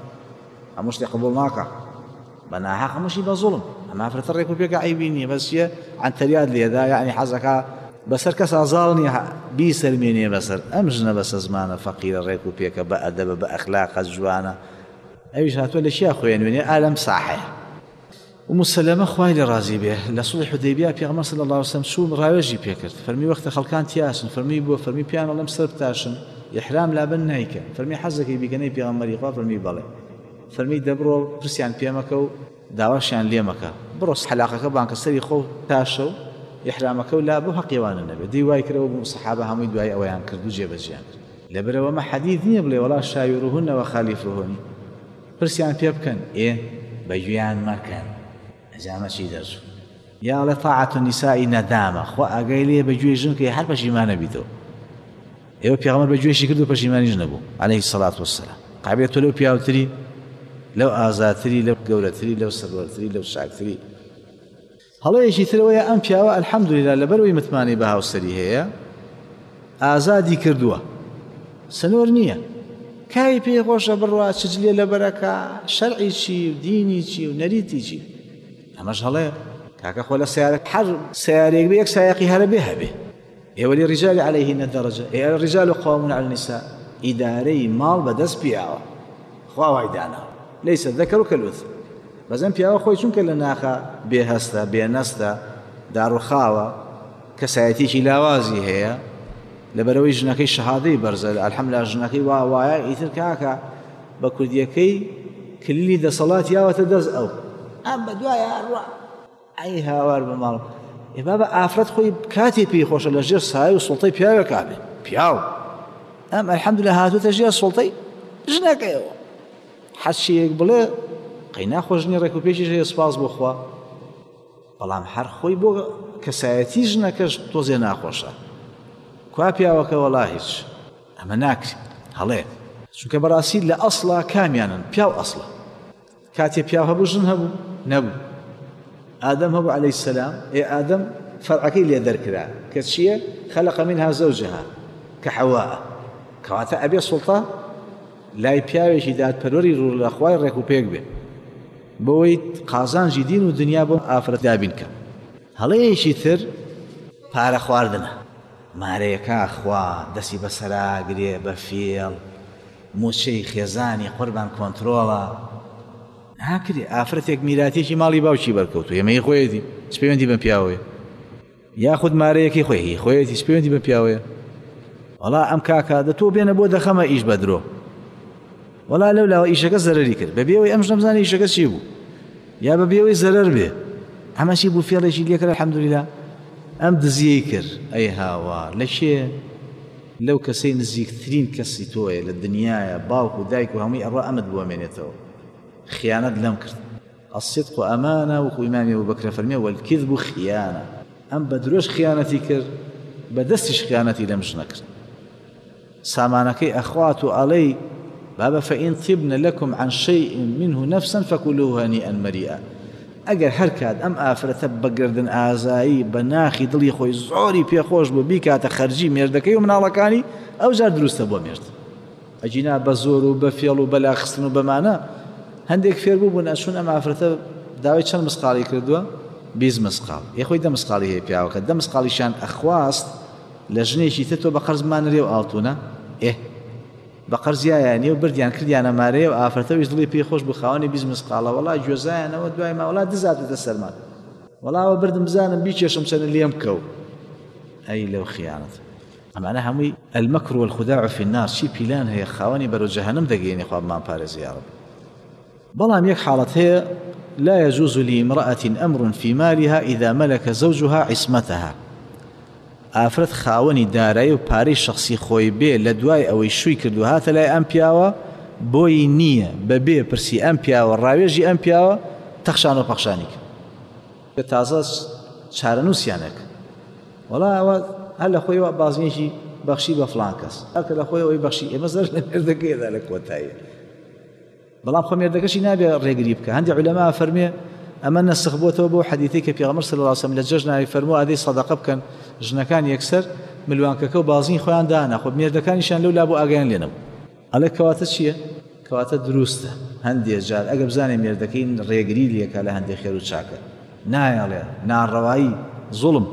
هەموو شتێک قبوڵ ناکە، بە ناحەق هەمووشی بە زوڵم. ئەمە ئافرەتە ڕێک و پێکە عیبی نییە، بەس چییە عەنتەریات لێدا، یعنی حەزەکە بەسەر کەس ئازاڵ نییە بیسەلمێنێ بەسەر ئەم ژنە، بەسە زمانە فەقیرە ڕێک و پێکە بە ئەدەبە بە ئەخلاقە جوانە. ئەویش هاتووە لە چیا خوێنوێنێ؟ ئالەم ساحەیە. ئومو سەلەمە خوای لێ ڕازی بێ لە سوڵحی حودەیبیا پێغەمبەر صلی الله علیه وسلم چوون ڕاوێژی پێکرد، فەرمی وەختە خەڵکان تیاسن، فەرمی بۆ فەرمی پیان وەڵام سەر بتاشن، ئیحرام لابن نایکە، فەرمی حەزەکەی بیکەنەی پێغەمبەری خوا، فەرمی بەڵێ، فەرمی دەبڕۆ پرسیان پێمەکە و داواشیان لێ مەکە، بڕۆ حەلاقەکە بانکە سەری خۆ تاشە و ئیحرامەکە و لا بۆ حەقیوانە نەبێت. دیوای کرەوە بوو سەحابە هەمووی دوای ئەوەیان کرد و جێبەجێیان کرد. لەبەرەوە مە حەدیث نییە بڵێ وەڵا شاویڕوهن وەخالیفوهن، پرسیان پێ بکەن، بەگوێیان مەکەن. ئەجامە چی دەرچوو؟ یا لە طاعەت النیسائی نەدامە، خوا ئاگای لێ بەگوێی ژن کە هەر پەشیمانە بیتەوە. ئێوە پێغەمبەر بەگوێشی کرد و پەشیمانیش نەبوو عەلەیهی سەڵات وەسەلام. قابێت تۆ لەو پیاوتری، لەو ئازاتری، لەو گەورەتری، لەو سەروەرتری، لەو شاکتری. هەڵەیەکی ترەوەیە ئەم پیاوە الحەمدولیلا لەبەرەوەی متمانی بە هاوسەری هەیە ئازادی کردووە، سنوور نییە، کای پێی خۆشە بڕوا چجلێ لەبەرەکە، شەرعی چی و دینی چی و نەریتی چی. ئەمەش هەڵەیە کاکە خۆ لە سیارەک هەر سیارێک بێ یەک سایەقی هەرە بێ هەبێ. ئێوە للرجال عەلەیهن دەرەجە، الرجال قوامون عەلى النساء. ئیدارەی ماڵ بەدەست پیاوە، خوا وای داناوە، لەیسە الذەکەر کەلئونثى، بەزەم پیاوە خۆی چونکە لە ناخە بێهەستە بێنەستە داڕوخاوە کەسایەتیی لاوازی هەیە لەبەرەوەی ژنەکەی شەهادەی بەرزە الحەمدوللا ژنەکەی وایە ئیتر کاکە بە کوردیەکەی کلیلی دەسەڵات یاوەتە دەست ئەو ئەم بە دوایە ڕوا ئەی هاوار بە ماڵ ئێبا بە ئافرەت خۆی کاتێ پێی خۆشە لە ژێر سایە و سوڵتەی پیاوێک کابێ پیاو ئەم الحەمدوللا هاتووتە ژێر سوڵتەی ژنەکەیەوە حەچیەک بڵێ قەی ناخۆشنی ڕێکوپێکیش هەیە سپاس بۆ خوا بەڵام هەر خۆی بۆ کەسایەتی ژنەکەش تۆزێ ناخۆشە کوا پیاوەکە وەڵا هیچ ئەمە ناکری هەڵێ چونکە بەڕاستی لە ئەسڵا کامیانن پیاو ئەسڵە کاتێ پیاو هەبوو ژن هەبوو نەبوو ئادەم هەبوو عەلەیهی سەلام ئادەم فەرعەکەی لێ دەرکرا کە چییە خەلەق منها زەوجەها کە حەواء کەواتە ئەبێ سوڵتە لای پیاوێکی دادپەروەری ڕوو لە خوای ڕێکوپێک بێ بۆی قازانجی دین و دنیا بۆ ئافرەت دابینکە هەڵەیەکی تر پارە خواردنە مارەیەکە خوا دەستی بەسەراگرێ بە فێڵ موچەی خێزانی قوربان کۆنترۆڵە ناکرێ ئافرەتێک میراتێکی ماڵی باوکی بەرکەوتووە ئێمەی خۆیەتی چ پەیوەندی بە پیاوەیە یاخود مارەیەکی خۆی خۆیەتی چ پەیوەندی بە پیاوەیە وەڵا ئەم کاکە دەتۆ بێنە بۆ دەخەمە ئیش بە درۆ وەڵا لەولاوە ئیشەکە زەرەری کرد بەبێەوەی ئەمش نەمزانێ ئیشەکە چی بوو یا بەبێەوەی زەرەر بێ ئەمەشی بوو فێڵێکی لێ کرد الحەمدوللا ئەم دزیەی کرد ئەی هاوار لە شێ لەو کەسەی نزیکترین کەسی تۆیە لە دنیاە باوک و دایک و هەمووی ئەڕوا ئەمت بووەمێنێتەوە خیانەت لەم کرد الصدق ئەمانە وەکو ئیمامی ئەبوبەکر فەرمێ والکذب خیانە ئەم بە درۆژ خیانەتی کرد بە دەستیش خیانەتی لەم ژنە کرد سامانەکەی ئەخوات و ئەڵەی بابا فإن طبن لكم عن شيء منه نفسا فكلوه هنيئا مريئا ئەگەر هەر کات ئەم ئافرەتە بەگردن ئازایی بە ناخی دڵی خۆی زۆری پێخۆش بوو بیکاتە خەرجی مێردەکەی و مناڵەکانی ئەو جار دروستە بۆ مێرد ئەجینا بە زۆر و بە فێڵ و بەلاخستن و بەمانە هەندێک فێر بوو بوون ئەچون ئەم ئافرەتە داوای چەند مسقاڵی کردووە 20 مسقاڵ یەخۆی 10 مسقاڵی هەیە پیاوەکە 10 مسقاڵیشان ئەخواست لە ژنێکی تر تۆ بە قەرزمانەرێ و ئاڵتوونە بە قەرزیایانیە و بردیان کردیانە مارەیە و ئافرەتەویش دڵی پێی خۆش بوو خاوەنی 20 مسقاڵە وەڵا گوێزایانەوە دوای ماوەڵا دزاتوتە سەرمان وەڵاوە بردم بزانم بیکێشم چەنە لێم کەو ئەی لەو خیانەت ئەمانە هەمووی المەکر والخداع في النار چی پیلان هەیە خاوەنی بەرەو جەهەنەم دەگەێنێ خوا بمان پارێزی یا رب بەڵام یەک حاڵەت هەیە لا يجوز لامرأة أمر في مالها إذا ملك زوجها عصمتها ئافرەت خاوەنی دارایی و پارەی شخصی خۆی بێ لە دوای ئەوەی شووی کردو هاتە لای ئەم پیاوە بۆی نییە بەبێ پرسی ئەم پیاوە ڕاوێژی ئەم پیاوە تەخشان و پەخشانی کرد تازە چارەنووسیانێک وەڵا ئەوە هەر لە خۆیەوە بازنێکی بەخشی بە فڵان کەس هەرکە لە خۆیەوەی بەخشی ئێمە زەر لە مێردەکەیدا لە کۆتاییە بەڵام خۆ مێردەکەشی نابێ ڕێگری بکە هەندێک عولەما فەرمێ ئەمە نەسخ بۆتەوە بۆ حەدیثی کە پێغەمبەر صلی الله علیه وسلم لە جەژناوی فەرمووە ئادەی سەدەقە بکەن ژنەکان یەکسەر ملوانکەکە و بازنی خۆیان دانا خۆ مێردەکانیشان لەولا بۆ ئاگایان لێنەبوو ئەڵێ کەواتە چییە؟ کەواتە دروستە هەندێک جار ئەگە بزانێ مێردەکەی ڕێگری لێکا لە هەندێک خێر و چاکە نایەڵێ ناڕەوایی زوڵم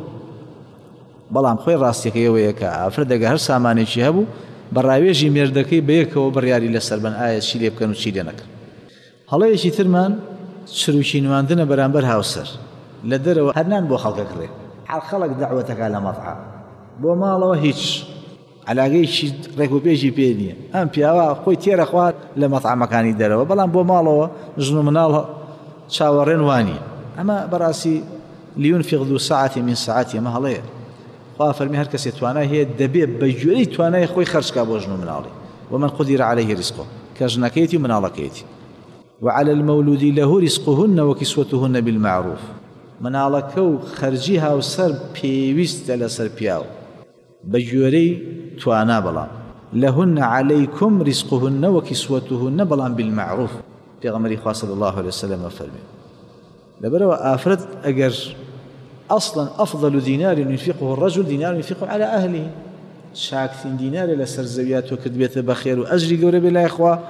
بەڵام خۆی ڕاستیەکەیەوەیە کە ئافرەت دەگە هەر سامانێکی هەبوو بە ڕاوێژی مێردەکەی بەیەکەوە بڕیاری لەسەر بن ئایا چی لێ بکەن و چی لێ نەکەن هەڵەیەکی ترمان چروکی نواندنە بەرامبەر هاوسەر لە دەرەوە هەرنان بۆ خەڵکە کڕێ حال خەڵک دەعوەتەکە لە مەطعام بۆ ماڵەوە هیچ علاگەیەکی ڕێکوپێژی پێ نییە ئەم پیاوە خۆی تێرە خوارد لە مەطعامەکانی دەرەوە بەڵام بۆ ماڵەوە ژن و مناڵ چاوەڕێن وانیە ئەمە بەڕاستی لينفق ذو ساعة من ساعته ئەمە هەڵەیە خوا فەرمی هەر کەسێ توانای هەیە دەبێت بە گوێرەی توانای خۆی خەرجکا بۆ ژن و مناڵی ومن قدر عليه رزقه کە ژنەکەیەتی و مناڵەکەیەتی وعلى المولود له رزقهن وكسوتهن بالمعروف مناڵەکە و خەرجی هاوسەر پێویستە لەسەر پیاو بە گوێرەی توانا بەڵام لهن عليكم رزقهن وكسوتهن بەڵام بالمعروف پێغەمبەری خوا صلی الله عليه وسلم فەرمی لەبەرەوە ئافرەت ئەگەر أصلا أفضل دينار ينفقه الرجل دينار ينفقه على أهله شاكتين دينار لسر زويات وكدبيت بخير وأجري قوري بالله إخوة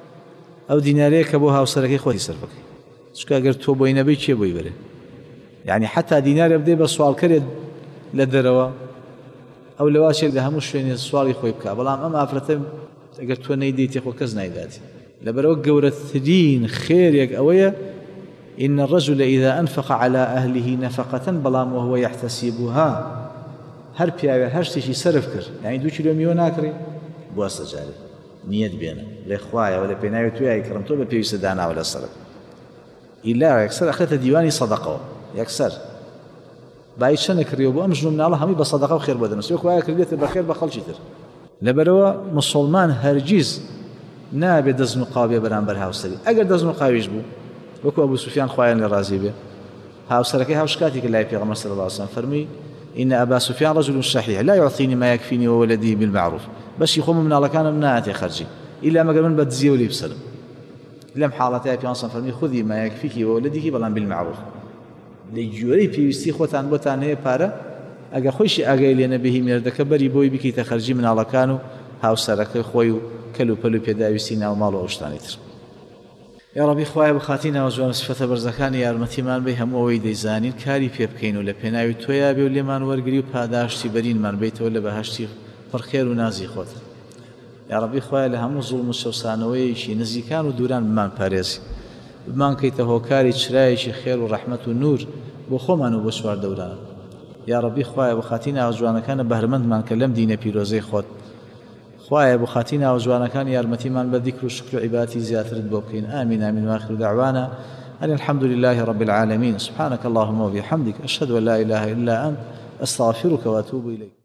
أو ديناري كبوها وصركي خوتي صرفك شكا أقر تو بوين بي چي بوي بره يعني حتى دينار يبدي بسوال كريد لدروا أو لواشي لهمو شويني السوال يخوي بكا بلام أما أفرتهم أقر تو نيديتي خو كز نيداتي لبرو قورة ثدين خير يك أوية إن الرجل إذا أنفق على أهله نفقة بلام وهو يحتسبها هر پیاوێ هەر شتێکی سەرف کرد یعنی 2 کیلۆ میوە ناکڕی بوەستە جارێ نیەت بێنە لێ خوایەوە لە پێناوی توی کڕم تۆ بە پێویستە داناوە لە سەرت ئیلا یەکسەر ئەخرێتە دیوانی سەدەقەوە یەکسەر بای چەندە کڕیەوە بۆ ئەم ژن و مناڵە هەمووی بە سەدەقە و خێر بۆ دەنووسێ خوایە کردێتە بەخێر بە خەڵکی تر لەبەرەوە موسڵمان هەرگیز نابێت دەست نوقاو بێ بەرامبەر هاوسەری ئەگەر دەست نوقاویش بوو وەکو ئەبوو سوفیان خوایان لێ ڕازی بێ هاوسەرەکەی هاوشکاتی کە لای پێغەمبەر صلی الله علیه و سلم فەرمی إن أبا سفيان رجل شحيح لا يعطيني ما يكفيني وولدي بالمعروف باش يخوم من على كان مناعتي خرجي إلا ما قبل بتزي ولي بسلم لم حالتها في أنصار فرمي خذي ما يكفيك وولدك بلان بالمعروف لجوري في يستي خوتان بوتان هي بارا أجا خوشي أجا لنا به مردك بري بوي بكي تخرجي من على كانوا هاوسرك خويو كلو بلو بيداوي سينا ومالو أوشتانيتر يا ربي خوايا بخاتينا وجوان صفة برزخاني يا رمتيمان بي هم اوي ديزانين كاري پێ بکەین و لە پێناوی تۆیا بێ و لێمان وەرگری و پاداشتی بەرینمان بیتەوە لە بەهەشتی پڕخێر و نازی خۆت یا ربی خوايا لە هەموو زوڵم و شەوسانەوەیەکی نزیکان و دووران بمان پارێزی بمان کەیتە هۆکاری چرایەکی خێر و ڕەحمەت و نور بۆ خۆمان و بۆ چوار دەوران یا ربی خوايا بخاتینا جوانەکانە بەهرمەندمان کە لەم دینە پیرۆزەی خۆت خوايا بخاتينا وجوانا كان يارمتيمان بذكر وشكر عبادتي زياتر بوكين آمين آمين وآخر دعوانا أن الحمد لله رب العالمين سبحانك اللهم وبحمدك أشهد أن لا إله إلا أنت أستغفرك وأتوب إليك